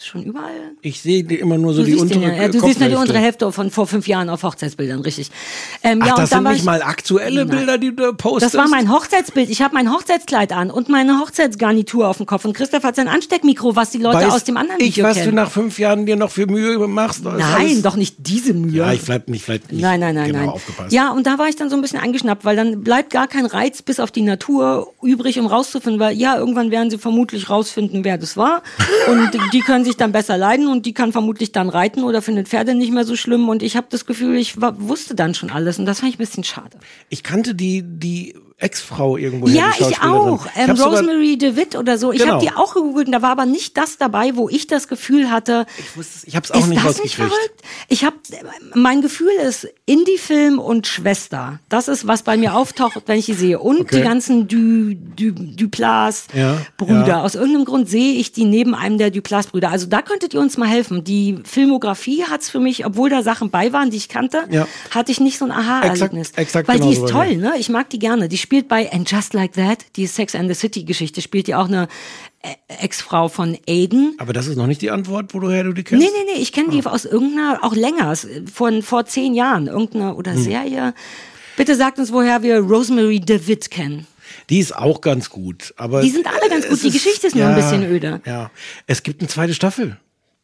Schon überall. Ich sehe immer nur so du die untere den, ja. ja, Du siehst nur die untere Hälfte von vor fünf Jahren auf Hochzeitsbildern, richtig. Ähm, Ach, ja, das und sind dann nicht mal aktuelle Nein. Bilder, die du postest? Das war mein Hochzeitsbild. Ich habe mein Hochzeitskleid an und meine Hochzeitsgarnitur auf dem Kopf. Und Christoph hat sein Ansteckmikro, was die Leute Weißt aus dem anderen ich, Video was kennen. du nach fünf Jahren dir noch für Mühe machst? Nein, alles... doch nicht diese Mühe. Ja, ich bleib nicht, vielleicht nicht nein, nein, nein, genau nein. aufgepasst. Ja, und da war ich dann so ein bisschen eingeschnappt, weil dann bleibt gar kein Reiz bis auf die Natur übrig, um rauszufinden, weil ja, irgendwann werden sie vermutlich rausfinden, wer das war. Und die können sich dann besser leiden und die kann vermutlich dann reiten oder findet Pferde nicht mehr so schlimm. Und ich habe das Gefühl, ich war, wusste dann schon alles. Und das fand ich ein bisschen schade. Ich kannte die, die Ex-Frau irgendwo. Ja, ich auch. Ich Ähm, Rosemary DeWitt oder so. Ich Genau. habe die auch gegoogelt und da war aber nicht das dabei, wo ich das Gefühl hatte. Ich wusste, ich habe es auch ist nicht das rausgekriegt. Nicht verrückt? Ich habe, mein Gefühl ist Indie-Film und Schwester. Das ist, was bei mir auftaucht, wenn ich die sehe. Und Okay. die ganzen Du, Du, Duplass-Brüder. Ja, ja. Aus irgendeinem Grund sehe ich die neben einem der Duplass-Brüder. Also da könntet ihr uns mal helfen. Die Filmografie hat's für mich, obwohl da Sachen bei waren, die ich kannte, Ja. hatte ich nicht so ein Aha-Erlebnis. Exakt- exakt Weil genau die so ist bei toll, ne? Ich mag die gerne. Die spielt bei And Just Like That, die Sex and the City-Geschichte, spielt die auch eine äh, Ex-Frau von Aiden. Aber das ist noch nicht die Antwort, woher du die kennst? Nee, nee, nee, ich kenne die aus irgendeiner, auch länger, von vor zehn Jahren, irgendeiner oder Hm. Serie. Bitte sagt uns, woher wir Rosemary DeWitt kennen. Die ist auch ganz gut. Aber Die sind alle ganz gut, es die Geschichte ist nur ein bisschen öde. Ja, es gibt eine zweite Staffel.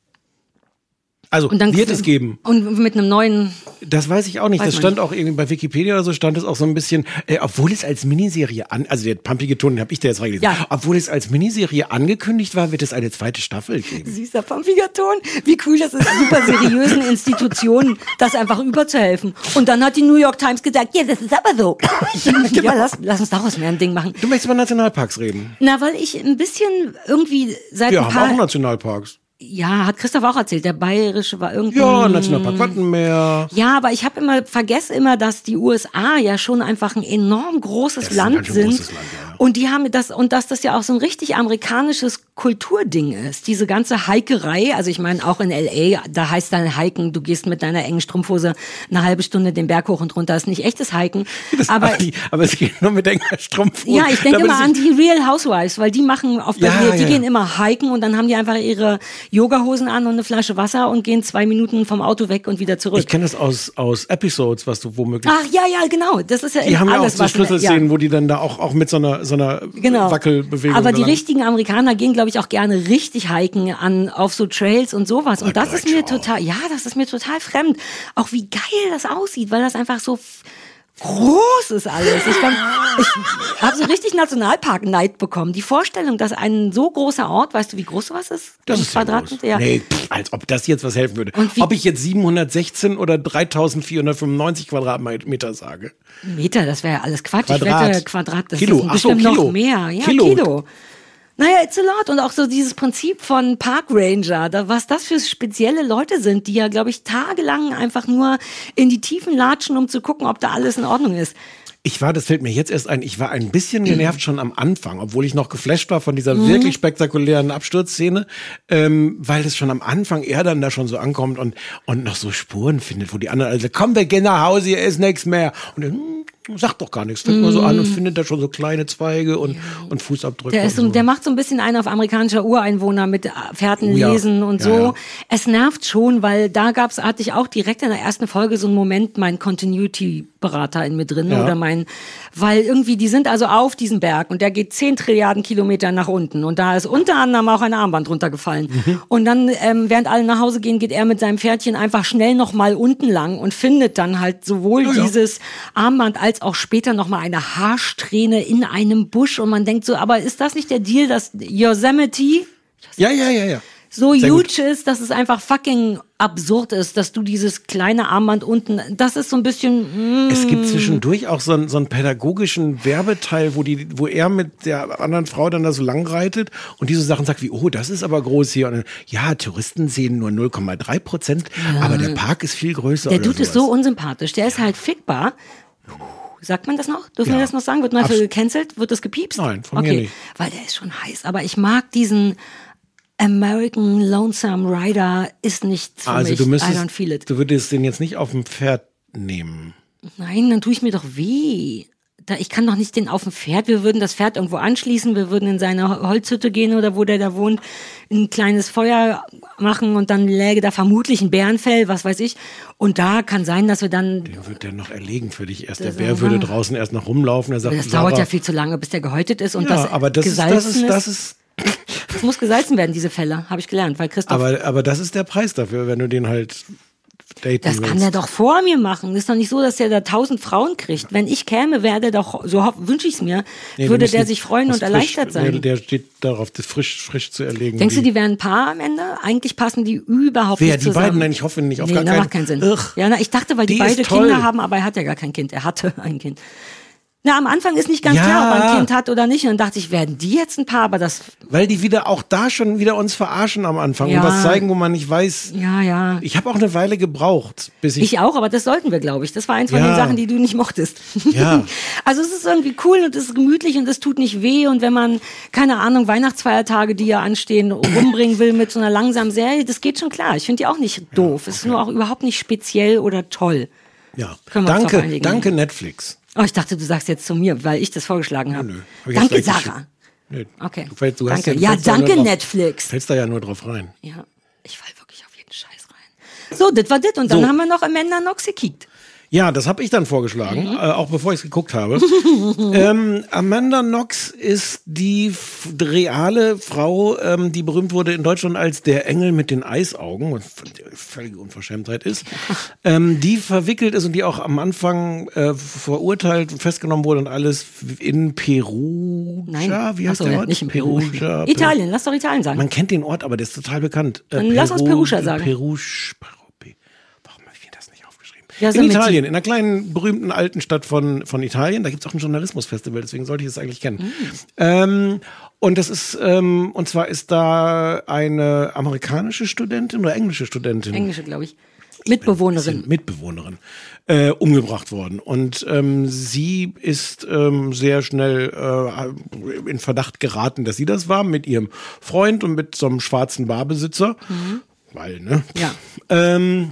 Also, Und dann wird es geben. Und mit einem neuen... Das weiß ich auch nicht. Weiß Das man stand nicht. auch irgendwie bei Wikipedia oder so, stand es auch so ein bisschen, äh, obwohl es als Miniserie an, also der pumpige Ton, den habe ich dir jetzt reingelesen. Ja. Obwohl es als Miniserie angekündigt war, wird es eine zweite Staffel geben. Süßer, pumpiger Ton. Wie cool das ist, super seriösen Institutionen das einfach überzuhelfen. Und dann hat die New York Times gesagt, ja, das ist aber so. Ja, lass, lass uns daraus mehr ein Ding machen. Du möchtest über Nationalparks reden? Na, weil ich ein bisschen irgendwie seit Wir ein haben paar... auch Nationalparks. Ja, hat Christoph auch erzählt, der Bayerische war irgendwie... Ja, Nationalpark Wattenmeer. Ja, aber ich habe immer, vergesse immer, dass die U S A ja schon einfach ein enorm großes Das ist ein Land ganz schön sind. großes Land, ja. Und die haben das, und dass das ja auch so ein richtig amerikanisches Kulturding ist. Diese ganze Hikerei, also ich meine, auch in L A, da heißt dann Hiken, du gehst mit deiner engen Strumpfhose eine halbe Stunde den Berg hoch und runter, ist nicht echtes Hiken. Das aber, aber, die, aber es geht nur mit enger Strumpfhose. ja, ich denke Da immer muss an die Real Housewives, weil die machen auf Ja, Berlin, die ja. gehen immer hiken und dann haben die einfach ihre Yogahosen an und eine Flasche Wasser und gehen zwei Minuten vom Auto weg und wieder zurück. Ich kenne das aus, aus Episodes, was du womöglich... Ach ja, ja, genau. Das ist ja Die haben ja auch alles, so was Schlüsselszenen, ja. wo die dann da auch, auch mit so einer, so einer Genau. Wackelbewegung... Aber die lang- richtigen Amerikaner gehen, glaube ich, auch gerne richtig hiken an, auf so Trails und sowas. Und das ist mir total, ja, das ist mir total fremd. Auch wie geil das aussieht, weil das einfach so f- groß ist alles. Ich, fand- ich habe so richtig Nationalpark-Neid bekommen. Die Vorstellung, dass ein so großer Ort, weißt du, wie groß sowas ist? Das Ein ist ja Quadratmeter, groß. ja. Nee, pff, als ob das jetzt was helfen würde. Und wie- Ob ich jetzt siebenhundertsechzehn oder dreitausendvierhundertfünfundneunzig Quadratmeter sage. Meter, das wäre ja alles Quatsch. Quadrat. Ich wette, Quadrat, das Kilo. ist Ach so, bestimmt Kilo. noch mehr. Ja, Kilo. Kilo. Naja, it's a lot. Und auch so dieses Prinzip von Park Ranger, da, was das für spezielle Leute sind, die ja, glaube ich, tagelang einfach nur in die Tiefen latschen, um zu gucken, ob da alles in Ordnung ist. Ich war, das fällt mir jetzt erst ein, ich war ein bisschen genervt schon am Anfang, obwohl ich noch geflasht war von dieser Mhm. wirklich spektakulären Absturzszene, ähm, weil es schon am Anfang er dann da schon so ankommt und, und noch so Spuren findet, wo die anderen also, komm, wir gehen nach Hause, hier ist nichts mehr. Und er, hm, sagt doch gar nichts, fängt mal so an und findet da schon so kleine Zweige und, und Fußabdrücke. Der, ist so, und so. der macht so ein bisschen einen auf amerikanischer Ureinwohner mit äh, Fährten Oh ja. lesen und Ja, so. ja. Es nervt schon, weil da gab's, hatte ich auch direkt in der ersten Folge so einen Moment, mein Continuity-Berater in mir drin Ja. oder mein, weil irgendwie, die sind also auf diesem Berg und der geht zehn Trilliarden Kilometer nach unten und da ist unter anderem auch ein Armband runtergefallen. Mhm. Und dann, ähm, während alle nach Hause gehen, geht er mit seinem Pferdchen einfach schnell nochmal unten lang und findet dann halt sowohl Ja, ja. dieses Armband als auch später nochmal eine Haarsträhne in einem Busch und man denkt so, aber ist das nicht der Deal, dass Yosemite Ja, ja, ja, ja. so Sehr huge gut. ist, dass es einfach fucking absurd ist, dass du dieses kleine Armband unten, das ist so ein bisschen... Mm, Es gibt zwischendurch auch so einen, so einen pädagogischen Werbeteil, wo, die, wo er mit der anderen Frau dann da so lang reitet und diese Sachen sagt wie, oh, das ist aber groß hier. Und dann, ja, Touristen sehen nur null Komma drei Prozent, aber der Park ist viel größer. Der oder Dude ist sowas. so unsympathisch, der ist halt fickbar. Sagt man das noch? Dürfen Ja. wir das noch sagen? Wird man Abs- für gecancelt? Wird das gepiepst? Nein, von okay. mir nicht. Weil der ist schon heiß. Aber ich mag diesen American Lonesome Rider ist nichts für Also mich. du müsstest, I don't feel it. du würdest den jetzt nicht auf dem Pferd nehmen. Nein, dann tue ich mir doch weh. da, ich kann doch nicht den auf dem Pferd, wir würden das Pferd irgendwo anschließen, wir würden in seine Holzhütte gehen oder wo der da wohnt, ein kleines Feuer machen und dann läge da vermutlich ein Bärenfell, was weiß ich. Und da kann sein, dass wir dann... Den wird der noch erlegen für dich erst. Der Bär würde draußen erst noch rumlaufen. Er sagt, das dauert ja viel zu lange, bis der gehäutet ist und ja, das aber das gesalzen ist, das ist, das ist Das muss gesalzen werden, diese Fälle, habe ich gelernt, weil Christoph... Aber, aber das ist der Preis dafür, wenn du den halt daten Das willst. kann der doch vor mir machen. Das ist doch nicht so, dass der da tausend Frauen kriegt. Wenn ich käme, wäre der doch, so wünsche ich es mir, Nee, würde wir der müssen sich freuen was und erleichtert frisch, sein. Der, der steht darauf, das frisch, frisch zu erlegen. Denkst du, die wären ein Paar am Ende? Eigentlich passen die überhaupt Wer, nicht die zusammen. beiden? Nein, ich hoffe nicht. Auf nee, gar das keinen macht keinen Sinn. Ugh. Ja, na, ich dachte, weil die, Die beide ist toll. Kinder haben, aber er hat ja gar kein Kind. Er hatte ein Kind. Na, am Anfang ist nicht ganz Ja. klar, ob er ein Kind hat oder nicht. Und dann dachte ich, werden die jetzt ein Paar? Aber das... Weil die wieder auch da schon wieder uns verarschen am Anfang Ja. und was zeigen, wo man nicht weiß. Ja, ja. Ich habe auch eine Weile gebraucht, bis ich... Ich auch, aber das sollten wir, glaube ich. Das war eins von Ja. den Sachen, die du nicht mochtest. Ja. Also es ist irgendwie cool und es ist gemütlich und es tut nicht weh. Und wenn man, keine Ahnung, Weihnachtsfeiertage, die ja anstehen, rumbringen will mit so einer langsamen Serie, das geht schon klar. Ich finde die auch nicht doof. Es ist nur auch überhaupt nicht speziell oder toll. Ja. Können wir uns drauf Danke, einigen. danke Netflix. Oh, ich dachte, du sagst jetzt zu mir, weil ich das vorgeschlagen habe. Nö, hab ich jetzt Danke, gleich Sarah. Nee. Okay. Du, fällst- du hast Danke. ja, Ja, du fällst da danke, nur drauf- Netflix. Fällst da ja nur drauf rein. Ja, ich fall wirklich auf jeden Scheiß rein. So, das war das. Und dann So. haben wir noch Amanda Knox gekickt. Ja, das habe ich dann vorgeschlagen, Mhm. äh, auch bevor ich es geguckt habe. ähm, Amanda Knox ist die f- reale Frau, ähm, die berühmt wurde in Deutschland als der Engel mit den Eisaugen, was eine völlige Unverschämtheit ist, ähm, die verwickelt ist und die auch am Anfang äh, verurteilt und festgenommen wurde und alles in Perugia. Nein. Wie heißt Ach so, der ja, Ort? nicht in Peru. Perugia. Italien, lass doch Italien sagen. Man kennt den Ort, aber der ist total bekannt. Äh, Dann lass uns Perugia sagen. Perusch, Ja, so in mit- Italien, in einer kleinen, berühmten alten Stadt von, von Italien. Da gibt es auch ein Journalismusfestival, deswegen sollte ich es eigentlich kennen. Mhm. Ähm, und das ist, ähm, und zwar ist da eine amerikanische Studentin oder englische Studentin. Englische, glaube ich. Mitbewohnerin. Mitbewohnerin, äh, umgebracht worden. Und ähm, sie ist ähm, sehr schnell äh, in Verdacht geraten, dass sie das war, mit ihrem Freund und mit so einem schwarzen Barbesitzer. Mhm. Weil, ne? Ja. Ähm,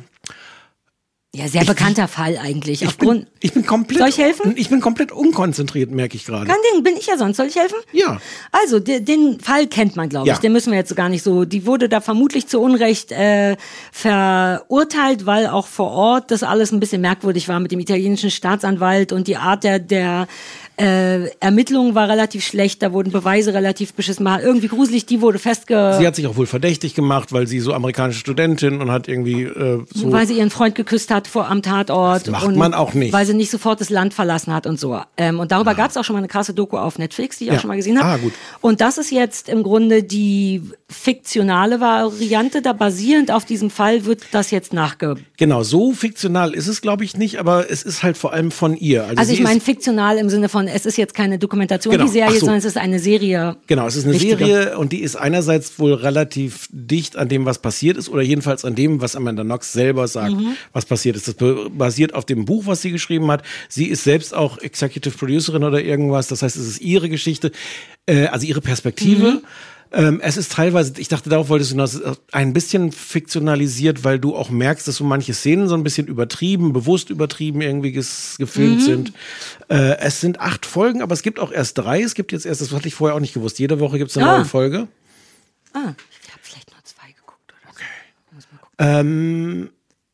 Ja, sehr bekannter Fall eigentlich. Ich Aufgrund. bin, ich bin komplett. Soll ich helfen? Ich bin komplett unkonzentriert, merke ich gerade. Kein Ding, bin ich ja sonst. Soll ich helfen? Ja. Also, de, den Fall kennt man, glaube ich. Ja. Den müssen wir jetzt gar nicht so. Die wurde da vermutlich zu Unrecht äh, verurteilt, weil auch vor Ort das alles ein bisschen merkwürdig war mit dem italienischen Staatsanwalt und die Art der, der äh, Ermittlungen war relativ schlecht. Da wurden Beweise relativ beschissen. War irgendwie gruselig. Die wurde festge... Sie hat sich auch wohl verdächtig gemacht, weil sie so amerikanische Studentin und hat irgendwie äh, so. Weil sie ihren Freund geküsst hat vor am Tatort. Das macht und man auch nicht. Weil sie nicht sofort das Land verlassen hat und so. Ähm, und darüber gab es auch schon mal eine krasse Doku auf Netflix, die ich Ja. auch schon mal gesehen habe. Ah, gut. Und das ist jetzt im Grunde die fiktionale Variante. Da basierend auf diesem Fall wird das jetzt nachge... Genau, so fiktional ist es, glaube ich, nicht, aber es ist halt vor allem von ihr. Also, Also sie ich meine ist, fiktional im Sinne von, es ist jetzt keine Dokumentation, Genau. die Serie, Ach so. sondern es ist eine Serie. Genau, es ist eine Richtige. Serie und die ist einerseits wohl relativ dicht an dem, was passiert ist oder jedenfalls an dem, was Amanda Knox selber sagt, Mhm. was passiert ist. Das be- basiert auf dem Buch, was sie geschrieben hat. Sie ist selbst auch Executive Producerin oder irgendwas. Das heißt, es ist ihre Geschichte, äh, also ihre Perspektive. Mhm. Ähm, es ist teilweise, ich dachte, darauf wolltest du hinaus, ein bisschen fiktionalisiert, weil du auch merkst, dass so manche Szenen so ein bisschen übertrieben, bewusst übertrieben irgendwie ges gefilmt Mhm. sind. Äh, es sind acht Folgen, aber es gibt auch erst drei. Es gibt jetzt erst, das hatte ich vorher auch nicht gewusst, jede Woche gibt es eine Ah. neue Folge. Ah, ich habe vielleicht nur zwei geguckt oder so. Muss mal gucken. Ähm,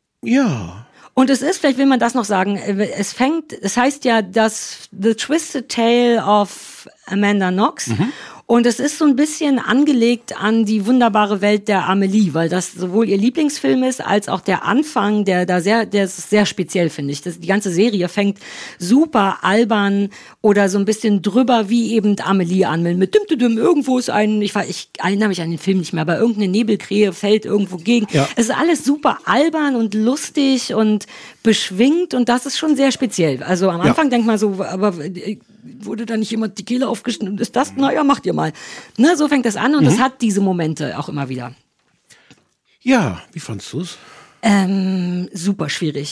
ja. Und es ist, vielleicht will man das noch sagen, es fängt, es heißt ja das The Twisted Tale of Amanda Knox. Mhm. Und es ist so ein bisschen angelegt an die wunderbare Welt der Amelie, weil das sowohl ihr Lieblingsfilm ist, als auch der Anfang, der da sehr, der ist sehr speziell, finde ich. Das, die ganze Serie fängt super albern oder so ein bisschen drüber wie eben Amelie an. Mit düm, düm, düm, irgendwo ist ein, ich, war, ich erinnere mich an den Film nicht mehr, aber irgendeine Nebelkrähe fällt irgendwo gegen. Ja. Es ist alles super albern und lustig und beschwingt und das ist schon sehr speziell. Also am Ja. Anfang denkt man so, aber äh, wurde da nicht jemand die Kehle aufgeschnitten? Ist das? Naja, macht ihr mal. Ne, so fängt das an und Mhm. das hat diese Momente auch immer wieder. Ja, wie fandst du es? Ähm, super schwierig.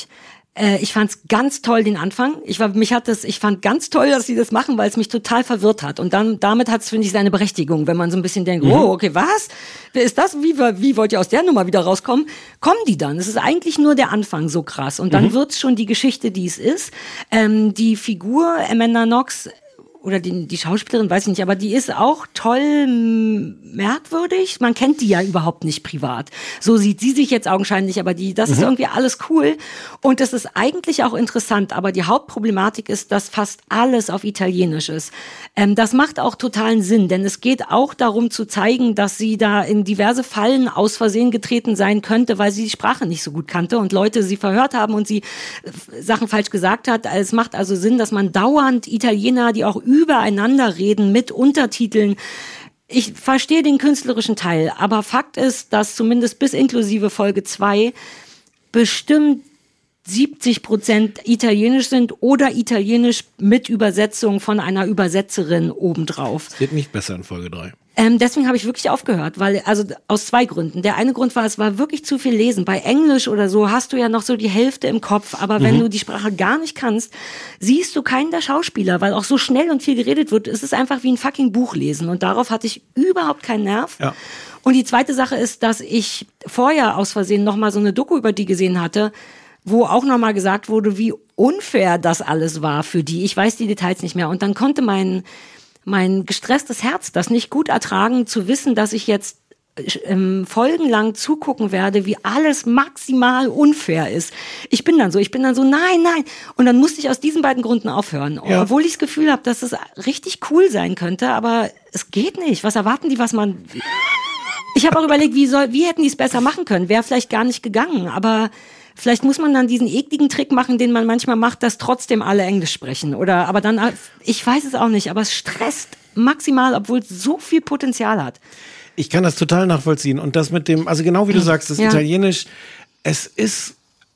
Äh, ich fand's ganz toll, den Anfang. Ich war, mich hat das, ich fand ganz toll, dass sie das machen, weil es mich total verwirrt hat. Und dann, damit hat es, finde ich, seine Berechtigung, wenn man so ein bisschen denkt, mhm. oh, okay, was? Wer ist das? Wie, wie wollt ihr aus der Nummer wieder rauskommen? Kommen die dann? Es ist eigentlich nur der Anfang so krass. Und dann mhm. wird's schon die Geschichte, die es ist. Ähm, die Figur Amanda Knox, oder die, die Schauspielerin, weiß ich nicht, aber die ist auch toll merkwürdig. Man kennt die ja überhaupt nicht privat. So sieht sie sich jetzt augenscheinlich, aber die, das mhm. ist irgendwie alles cool. Und das ist eigentlich auch interessant, aber die Hauptproblematik ist, dass fast alles auf Italienisch ist. Ähm, das macht auch totalen Sinn, denn es geht auch darum zu zeigen, dass sie da in diverse Fallen aus Versehen getreten sein könnte, weil sie die Sprache nicht so gut kannte und Leute sie verhört haben und sie Sachen falsch gesagt hat. Es macht also Sinn, dass man dauernd Italiener, die auch übereinander reden mit Untertiteln. Ich verstehe den künstlerischen Teil, aber Fakt ist, dass zumindest bis inklusive Folge zwei bestimmt siebzig Prozent Italienisch sind oder Italienisch mit Übersetzung von einer Übersetzerin obendrauf. Es wird nicht besser in Folge drei. Ähm, deswegen habe ich wirklich aufgehört, weil, also aus zwei Gründen. Der eine Grund war, es war wirklich zu viel lesen. Bei Englisch oder so hast du ja noch so die Hälfte im Kopf, aber wenn mhm. du die Sprache gar nicht kannst, siehst du keinen der Schauspieler, weil auch so schnell und viel geredet wird. Es ist einfach wie ein fucking Buch lesen und darauf hatte ich überhaupt keinen Nerv. Ja. Und die zweite Sache ist, dass ich vorher aus Versehen nochmal so eine Doku über die gesehen hatte, wo auch nochmal gesagt wurde, wie unfair das alles war für die. Ich weiß die Details nicht mehr. Und dann konnte mein mein gestresstes Herz das nicht gut ertragen, zu wissen, dass ich jetzt ähm, folgenlang zugucken werde, wie alles maximal unfair ist. Ich bin dann so, ich bin dann so, nein, nein. Und dann musste ich aus diesen beiden Gründen aufhören. Ja. Obwohl ich das Gefühl habe, dass es richtig cool sein könnte, aber es geht nicht. Was erwarten die, was man... Ich habe auch überlegt, wie soll, wie hätten die es besser machen können? Wäre vielleicht gar nicht gegangen, aber... Vielleicht muss man dann diesen ekligen Trick machen, den man manchmal macht, dass trotzdem alle Englisch sprechen. Oder, aber dann, ich weiß es auch nicht, aber es stresst maximal, obwohl es so viel Potenzial hat. Ich kann das total nachvollziehen. Und das mit dem, also genau wie du sagst, das ja. Italienisch, es ist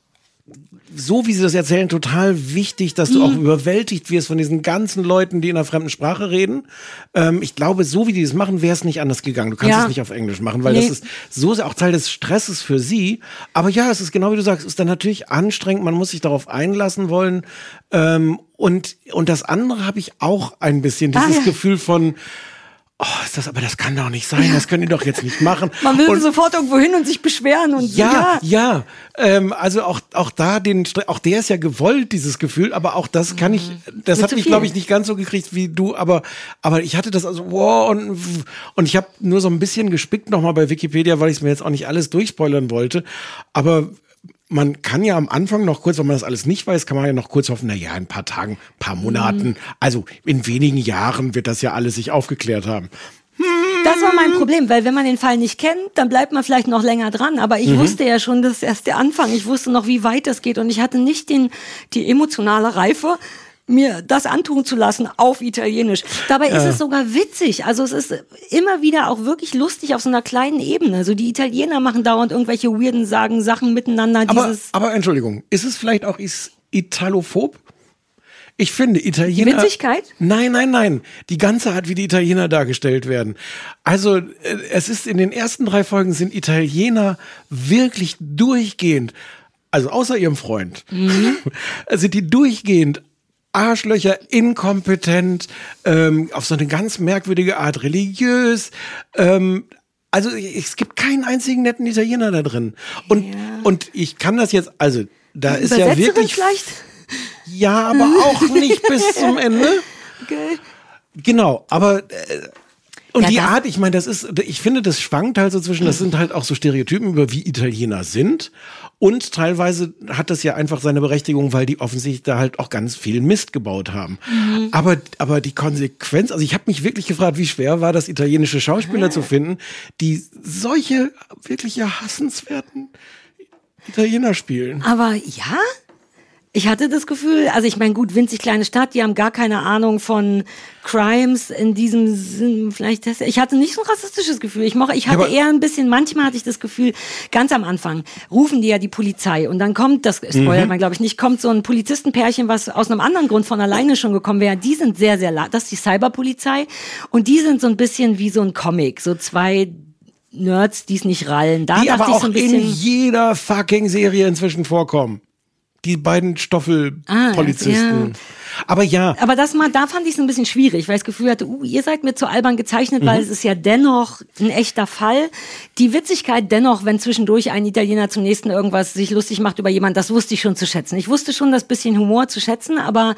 so, wie sie das erzählen, total wichtig, dass du mhm. auch überwältigt wirst von diesen ganzen Leuten, die in einer fremden Sprache reden. Ähm, ich glaube, so wie die das machen, wäre es nicht anders gegangen. Du kannst ja. es nicht auf Englisch machen, weil nee. das ist so sehr auch Teil des Stresses für sie. Aber ja, es ist genau wie du sagst, es ist dann natürlich anstrengend, man muss sich darauf einlassen wollen. Ähm, und, und das andere habe ich auch ein bisschen, dieses ah, ja. Gefühl von, oh, ist das, aber das kann doch nicht sein, das können die doch jetzt nicht machen. Man will und, sofort irgendwo hin und sich beschweren und ja, ja, ja. Ähm, also auch auch da den, auch der ist ja gewollt, dieses Gefühl, aber auch das kann ich, das Mit hat zu mich viel. glaube ich nicht ganz so gekriegt wie du, aber aber ich hatte das also wow und und ich habe nur so ein bisschen gespickt nochmal bei Wikipedia, weil ich es mir jetzt auch nicht alles durchspoilern wollte, aber man kann ja am Anfang noch kurz, wenn man das alles nicht weiß, kann man ja noch kurz hoffen, na ja, in ein paar Tagen, ein paar Monaten, mhm. also in wenigen Jahren wird das ja alles sich aufgeklärt haben. Das war mein Problem, weil wenn man den Fall nicht kennt, dann bleibt man vielleicht noch länger dran. Aber ich mhm. wusste ja schon, das ist erst der Anfang. Ich wusste noch, wie weit das geht. Und ich hatte nicht den, die emotionale Reife, mir das antun zu lassen auf Italienisch. Dabei ja. ist es sogar witzig. Also es ist immer wieder auch wirklich lustig auf so einer kleinen Ebene. Also die Italiener machen dauernd irgendwelche weirden Sagen, Sachen miteinander. Aber, dieses aber Entschuldigung, ist es vielleicht auch is- italophob? Ich finde, Italiener... Die Witzigkeit? Nein, nein, nein. Die ganze Art, wie die Italiener dargestellt werden. Also, es ist in den ersten drei Folgen sind Italiener wirklich durchgehend, also außer ihrem Freund, mhm. sind die durchgehend Arschlöcher, inkompetent, ähm, auf so eine ganz merkwürdige Art religiös, ähm, also es gibt keinen einzigen netten Italiener da drin. Und, ja. und ich kann das jetzt, also da ist ja wirklich... vielleicht? Ja, aber auch nicht bis zum Ende. Okay. Genau, aber äh, und ja, die Art, ich meine, das ist, ich finde, das schwankt halt so zwischen, das sind halt auch so Stereotypen über wie Italiener sind und teilweise hat das ja einfach seine Berechtigung, weil die offensichtlich da halt auch ganz viel Mist gebaut haben. Mhm. Aber aber die Konsequenz, also ich habe mich wirklich gefragt, wie schwer war das, italienische Schauspieler mhm. zu finden, die solche wirklich ja hassenswerten Italiener spielen. Aber ja? Ich hatte das Gefühl, also ich meine, gut, winzig kleine Stadt, die haben gar keine Ahnung von Crimes in diesem Sinn, vielleicht das, ich hatte nicht so ein rassistisches Gefühl. Ich mochte, ich hatte ja, eher ein bisschen, manchmal hatte ich das Gefühl, ganz am Anfang rufen die ja die Polizei und dann kommt, das spoilert mhm. man glaube ich nicht, kommt so ein Polizistenpärchen, was aus einem anderen Grund von alleine schon gekommen wäre. Die sind sehr, sehr laut, das ist die Cyberpolizei und die sind so ein bisschen wie so ein Comic, so zwei Nerds, die es nicht rallen. Da die aber ich auch so ein bisschen, in jeder fucking Serie inzwischen vorkommen. die beiden Stoffelpolizisten. Ah, Aber ja. Aber das mal, da fand ich es ein bisschen schwierig, weil ich das Gefühl hatte, uh, ihr seid mir zu albern gezeichnet, mhm. weil es ist ja dennoch ein echter Fall. Die Witzigkeit dennoch, wenn zwischendurch ein Italiener zum nächsten irgendwas sich lustig macht über jemanden, das wusste ich schon zu schätzen. Ich wusste schon das bisschen Humor zu schätzen, aber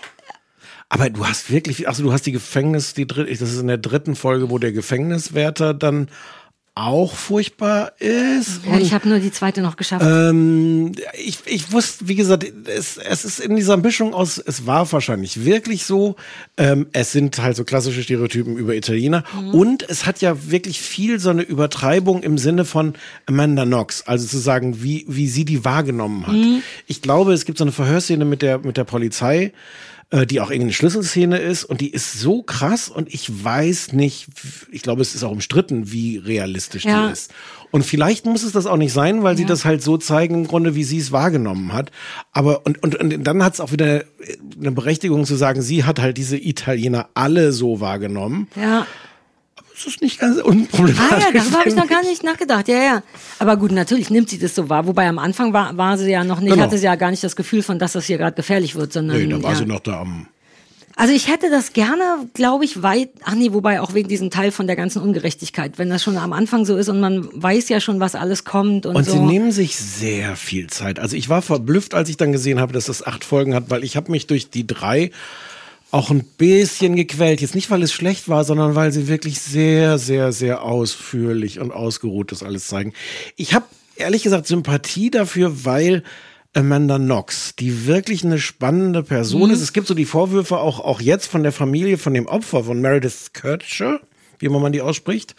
Aber du hast wirklich, also du hast die Gefängnis, die dritte, das ist in der dritten Folge, wo der Gefängniswärter dann auch furchtbar ist. Ja, ich habe nur die zweite noch geschafft. Ähm, ich, ich wusste, wie gesagt, es, es ist in dieser Mischung aus, es war wahrscheinlich wirklich so, ähm, es sind halt so klassische Stereotypen über Italiener mhm. und es hat ja wirklich viel so eine Übertreibung im Sinne von Amanda Knox, also zu sagen, wie, wie sie die wahrgenommen hat. Mhm. Ich glaube, es gibt so eine Verhörszene mit der, mit der Polizei, die auch irgendeine Schlüsselszene ist und die ist so krass und ich weiß nicht, ich glaube, es ist auch umstritten, wie realistisch ja. die ist. Und vielleicht muss es das auch nicht sein, weil ja. sie das halt so zeigen im Grunde, wie sie es wahrgenommen hat. Aber und, und, und dann hat es auch wieder eine Berechtigung zu sagen, sie hat halt diese Italiener alle so wahrgenommen. Ja. Das ist nicht ganz unproblematisch. Ah ja, darüber habe ich noch gar nicht nachgedacht. Ja, ja. Aber gut, natürlich nimmt sie das so wahr. Wobei am Anfang war, war sie ja noch nicht, genau. hatte sie ja gar nicht das Gefühl von, dass das hier gerade gefährlich wird, sondern. Nee, da war ja. sie noch da am. Also ich hätte das gerne, glaube ich, weit, ach nee, wobei auch wegen diesem Teil von der ganzen Ungerechtigkeit, wenn das schon am Anfang so ist und man weiß ja schon, was alles kommt und, und so. Und sie nehmen sich sehr viel Zeit. Also ich war verblüfft, als ich dann gesehen habe, dass das acht Folgen hat, weil ich habe mich durch die drei auch ein bisschen gequält. Jetzt nicht, weil es schlecht war, sondern weil sie wirklich sehr, sehr, sehr ausführlich und ausgeruht das alles zeigen. Ich habe ehrlich gesagt Sympathie dafür, weil Amanda Knox, die wirklich eine spannende Person mhm. ist. Es gibt so die Vorwürfe auch, auch jetzt von der Familie, von dem Opfer, von Meredith Kercher, wie immer man die ausspricht,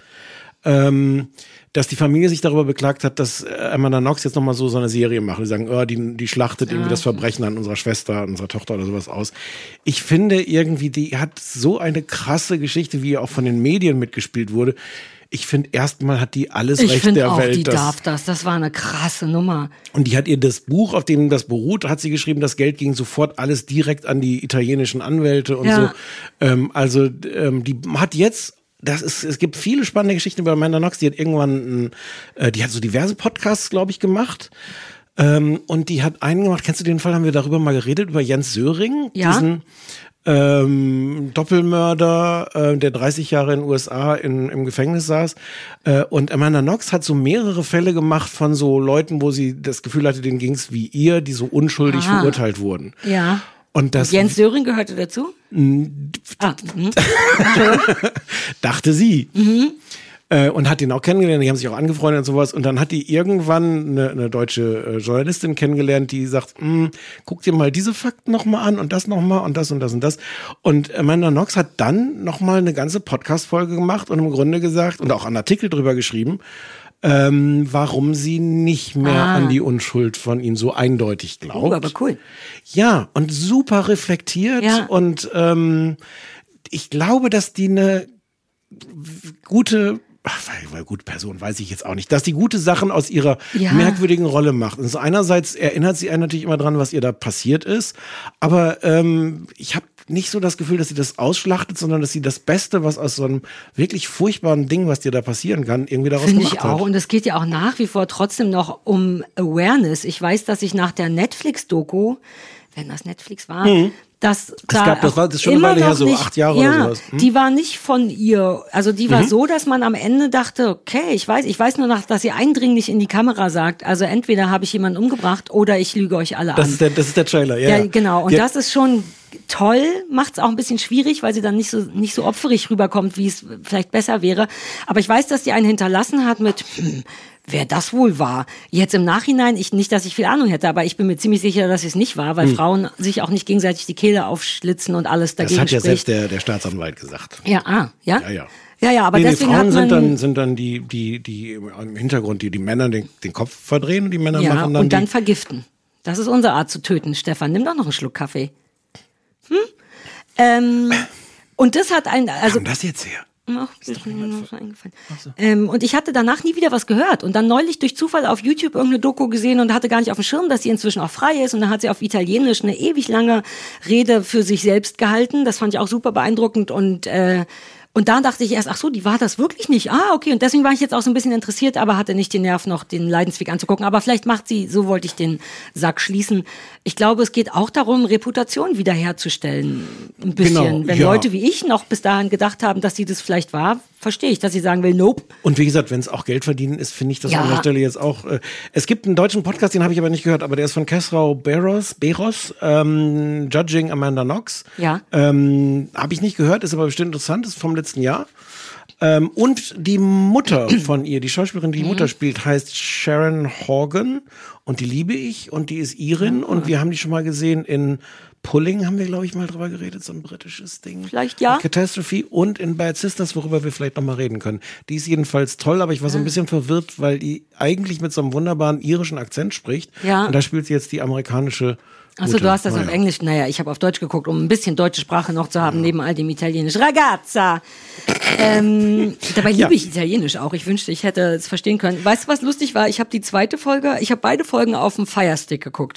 ähm, dass die Familie sich darüber beklagt hat, dass Amanda Knox jetzt nochmal so, so eine Serie macht. Die sagen, oh, die, die schlachtet ja. irgendwie das Verbrechen an unserer Schwester, an unserer Tochter oder sowas aus. Ich finde irgendwie, die hat so eine krasse Geschichte, wie auch von den Medien mitgespielt wurde. Ich finde, erstmal hat die alles ich Recht der auch, Welt. Ich finde auch, die darf das. Das war eine krasse Nummer. Und die hat ihr das Buch, auf dem das beruht, hat sie geschrieben, das Geld ging sofort alles direkt an die italienischen Anwälte und ja. so. Ähm, also ähm, die hat jetzt Das ist, es gibt viele spannende Geschichten über Amanda Knox. Die hat irgendwann, äh, die hat so diverse Podcasts, glaube ich, gemacht. Ähm, und die hat einen gemacht, kennst du den Fall, haben wir darüber mal geredet, über Jens Söring, ja. diesen ähm, Doppelmörder, äh, der dreißig Jahre in den U S A in, im Gefängnis saß. Äh, und Amanda Knox hat so mehrere Fälle gemacht von so Leuten, wo sie das Gefühl hatte, denen ging's wie ihr, die so unschuldig Aha. verurteilt wurden. Ja. Und das, Jens Söring gehörte dazu? ah, dachte sie. Mhm. Äh, und hat ihn auch kennengelernt, die haben sich auch angefreundet und sowas. Und dann hat die irgendwann eine, eine deutsche äh, Journalistin kennengelernt, die sagt, guck dir mal diese Fakten nochmal an und das nochmal und das und das und das. Und Amanda Knox hat dann nochmal eine ganze Podcast-Folge gemacht und im Grunde gesagt und auch einen Artikel drüber geschrieben, Ähm, warum sie nicht mehr ah. an die Unschuld von ihm so eindeutig glaubt. Oh, aber cool. Ja, und super reflektiert ja. und ähm, ich glaube, dass die eine gute, ach, weil gute Person weiß ich jetzt auch nicht, dass die gute Sachen aus ihrer ja. merkwürdigen Rolle macht. Und so einerseits erinnert sie einen natürlich immer dran, was ihr da passiert ist, aber ähm, ich habe nicht so das Gefühl, dass sie das ausschlachtet, sondern dass sie das Beste, was aus so einem wirklich furchtbaren Ding, was dir da passieren kann, irgendwie daraus Find gemacht ich auch. hat. Und es geht ja auch nach wie vor trotzdem noch um Awareness. Ich weiß, dass ich nach der Netflix-Doku, wenn das Netflix war, Mhm. dass Es da gab, das war das ist schon eine immer Weile her, noch so nicht, acht Jahre ja, oder sowas. Hm? die war nicht von ihr, also die war Mhm. so, dass man am Ende dachte, okay, ich weiß, ich weiß nur noch, dass sie eindringlich in die Kamera sagt, also entweder habe ich jemanden umgebracht oder ich lüge euch alle Das an. ist der, das ist der Trailer, ja. Ja, genau. Und ja. das ist schon toll, macht es auch ein bisschen schwierig, weil sie dann nicht so nicht so opferig rüberkommt, wie es vielleicht besser wäre. Aber ich weiß, dass die einen hinterlassen hat mit, hm, wer das wohl war. Jetzt im Nachhinein, ich nicht, dass ich viel Ahnung hätte, aber ich bin mir ziemlich sicher, dass es nicht war, weil Hm. Frauen sich auch nicht gegenseitig die Kehle aufschlitzen und alles dagegen Das hat ja spricht. selbst der, der Staatsanwalt gesagt. Ja, ah, ja? Ja, ja. Ja, ja, aber nee, deswegen die Frauen hat man... sind dann, sind dann die, die, die im Hintergrund, die die Männer den, den Kopf verdrehen und die Männer ja, machen dann und dann die, vergiften. Das ist unsere Art zu töten. Stefan, nimm doch noch einen Schluck Kaffee. Hm? Ähm, und das hat ein... Also, kam das jetzt her? Ach, ist mir noch so eingefallen. So. Ähm, und ich hatte danach nie wieder was gehört. Und dann neulich durch Zufall auf YouTube irgendeine Doku gesehen und hatte gar nicht auf dem Schirm, dass sie inzwischen auch frei ist. Und dann hat sie auf Italienisch eine ewig lange Rede für sich selbst gehalten. Das fand ich auch super beeindruckend und äh, Und da dachte ich erst, ach so, die war das wirklich nicht. Ah, okay. Und deswegen war ich jetzt auch so ein bisschen interessiert, aber hatte nicht den Nerv, noch den Leidensweg anzugucken. Aber vielleicht macht sie, so wollte ich den Sack schließen. Ich glaube, es geht auch darum, Reputation wiederherzustellen. Ein bisschen. Genau, wenn ja. Leute wie ich noch bis dahin gedacht haben, dass sie das vielleicht war, verstehe ich, dass sie sagen will, nope. Und wie gesagt, wenn es auch Geld verdienen ist, finde ich das Ja. an der Stelle jetzt auch. Äh, es gibt einen deutschen Podcast, den habe ich aber nicht gehört, aber der ist von Kesrau Beros, Beros, ähm, Judging Amanda Knox. Ja. Ähm, habe ich nicht gehört, ist aber bestimmt interessant, ist vom letzten Jahr. Ähm, und die Mutter von ihr, die Schauspielerin, die die Mutter spielt, heißt Sharon Horgan und die liebe ich und die ist Irin Ja. und wir haben die schon mal gesehen in Pulling, haben wir, glaube ich, mal drüber geredet, so ein britisches Ding. Vielleicht ja. Catastrophe und in Bad Sisters, worüber wir vielleicht noch mal reden können. Die ist jedenfalls toll, aber ich war so ein bisschen verwirrt, weil die eigentlich mit so einem wunderbaren irischen Akzent spricht. Ja. Und da spielt sie jetzt die amerikanische Achso, Mutter. du hast das Naja. auf Englisch. Naja, ich habe auf Deutsch geguckt, um ein bisschen deutsche Sprache noch zu haben, neben all dem Italienisch. Ragazza! ähm, dabei liebe Ja. ich Italienisch auch. Ich wünschte, ich hätte es verstehen können. Weißt du, was lustig war? Ich habe die zweite Folge, ich habe beide Folgen auf dem Fire Stick geguckt.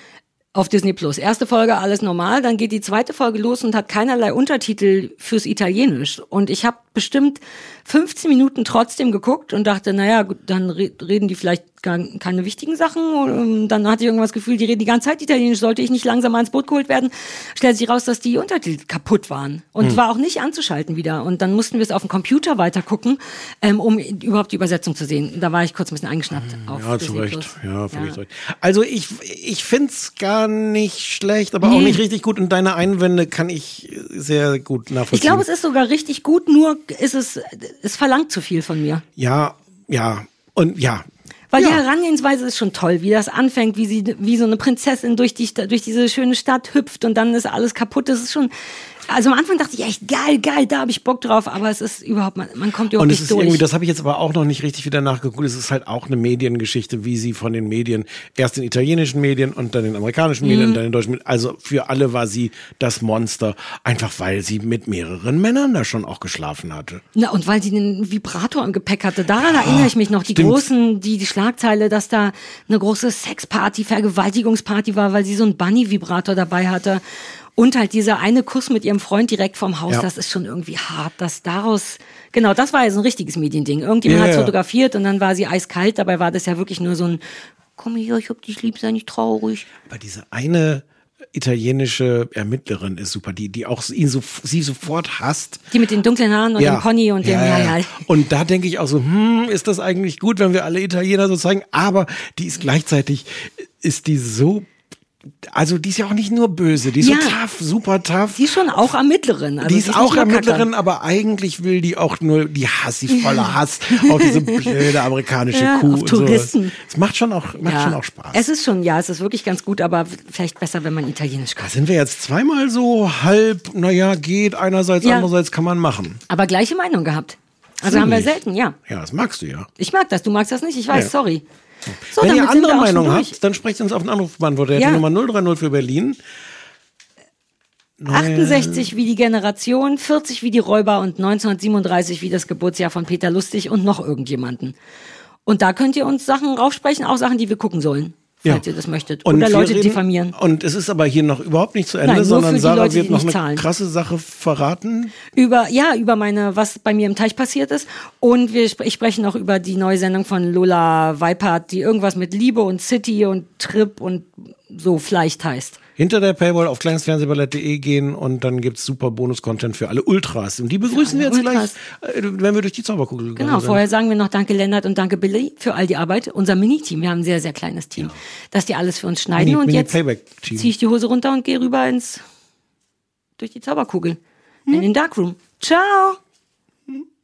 Auf Disney Plus. Erste Folge, alles normal. Dann geht die zweite Folge los und hat keinerlei Untertitel fürs Italienisch. Und ich habe bestimmt fünfzehn Minuten trotzdem geguckt und dachte, naja, gut, dann re- reden die vielleicht gar keine wichtigen Sachen. Und dann hatte ich irgendwas das Gefühl, die reden die ganze Zeit Italienisch. Sollte ich nicht langsam mal ins Boot geholt werden? Stellt sich raus, dass die Untertitel kaputt waren. Und Hm. war auch nicht anzuschalten wieder. Und dann mussten wir es auf dem Computer weiter gucken, ähm, um überhaupt die Übersetzung zu sehen. Da war ich kurz ein bisschen eingeschnappt. Auf Ja, zu Disney Recht. Plus. Ja, völlig zu Recht. Also ich, ich find's gar nicht schlecht, aber auch Nee. nicht richtig gut. Und deine Einwände kann ich sehr gut nachvollziehen. Ich glaube, es ist sogar richtig gut, nur ist es, es verlangt zu viel von mir. Ja, ja. Und ja. Weil ja. die Herangehensweise ist schon toll, wie das anfängt, wie sie wie so eine Prinzessin durch die Sta- durch diese schöne Stadt hüpft und dann ist alles kaputt. Das ist schon, also am Anfang dachte ich echt geil, geil, da habe ich Bock drauf, aber es ist überhaupt, man, man kommt überhaupt Und es nicht ist durch. irgendwie, das habe ich jetzt aber auch noch nicht richtig wieder nachgeguckt. Es ist halt auch eine Mediengeschichte, wie sie von den Medien, erst den italienischen Medien und dann den amerikanischen Medien Mhm. und dann den deutschen Medien. Also für alle war sie das Monster, einfach weil sie mit mehreren Männern da schon auch geschlafen hatte. Na, und weil sie einen Vibrator im Gepäck hatte. Daran erinnere ich mich noch. Die stimmt. großen, die, die Schlagzeile, dass da eine große Sexparty, Vergewaltigungsparty war, weil sie so einen Bunny-Vibrator dabei hatte. Und halt dieser eine Kuss mit ihrem Freund direkt vorm Haus, Ja. das ist schon irgendwie hart, dass daraus, genau, das war ja so ein richtiges Mediending. Irgendjemand Ja, hat ja. fotografiert und dann war sie eiskalt, dabei war das ja wirklich nur so ein, komm hier, ich hab dich lieb, sei nicht traurig. Aber diese eine italienische Ermittlerin ist super, die, die auch ihn so, sie sofort hasst. Die mit den dunklen Haaren und dem Pony und dem, ja, ja. Und da denke ich auch so, hm, ist das eigentlich gut, wenn wir alle Italiener so zeigen? Aber die ist gleichzeitig, ist die so, also die ist ja auch nicht nur böse, die ist Ja. so tough, super tough. Die ist schon auch Ermittlerin. Also die ist nicht auch nur Kacke. Ermittlerin, aber eigentlich will die auch nur, die Hass, die ist voller Hass auf diese blöde amerikanische Ja, Kuh auf und sowas. Touristen. Es macht schon auch, macht Ja. schon auch Spaß. Es ist schon, ja, es ist wirklich ganz gut, aber vielleicht besser, wenn man Italienisch Da kann. sind wir jetzt zweimal so halb, naja, geht, einerseits, Ja. andererseits kann man machen. Aber gleiche Meinung gehabt. Also haben wir Ziemlich. selten, ja. Ja, das magst du ja. Ich mag das, du magst das nicht, ich weiß, Ja. sorry. So, Wenn ihr damit sind andere wir auch schon Meinung durch. habt, dann sprecht uns auf den Anrufbeantworter. Ja. Die Nummer null drei null für Berlin. achtundsechzig wie die Generation, vierzig wie die Räuber und neunzehnhundertsiebenunddreißig wie das Geburtsjahr von Peter Lustig und noch irgendjemanden. Und da könnt ihr uns Sachen raufsprechen, auch Sachen, die wir gucken sollen, falls ihr das möchtet. Und Oder wir Leute reden- diffamieren. Und es ist aber hier noch überhaupt nicht zu Ende, Nein, nur sondern für die Sarah Leute, wird die noch nicht eine zahlen. krasse Sache verraten. Über, ja, über meine, was bei mir im Teich passiert ist. Und wir sp ich spreche noch über die neue Sendung von Lola Weipert, die irgendwas mit Liebe und City und Trip und so vielleicht heißt. Hinter der Paywall auf kleinsfernsehballett punkt de gehen und dann gibt's super Bonus-Content für alle Ultras. Und die begrüßen wir jetzt Ultras. gleich, äh, wenn wir durch die Zauberkugel Genau, gegangen sind. vorher sagen wir noch Danke Lennart und Danke Billy für all die Arbeit. Unser Mini-Team, wir haben ein sehr, sehr kleines Team, dass die alles für uns schneiden. Mini- und Mini jetzt Playback-Team. ziehe ich die Hose runter und gehe rüber ins durch die Zauberkugel in den Darkroom. Ciao!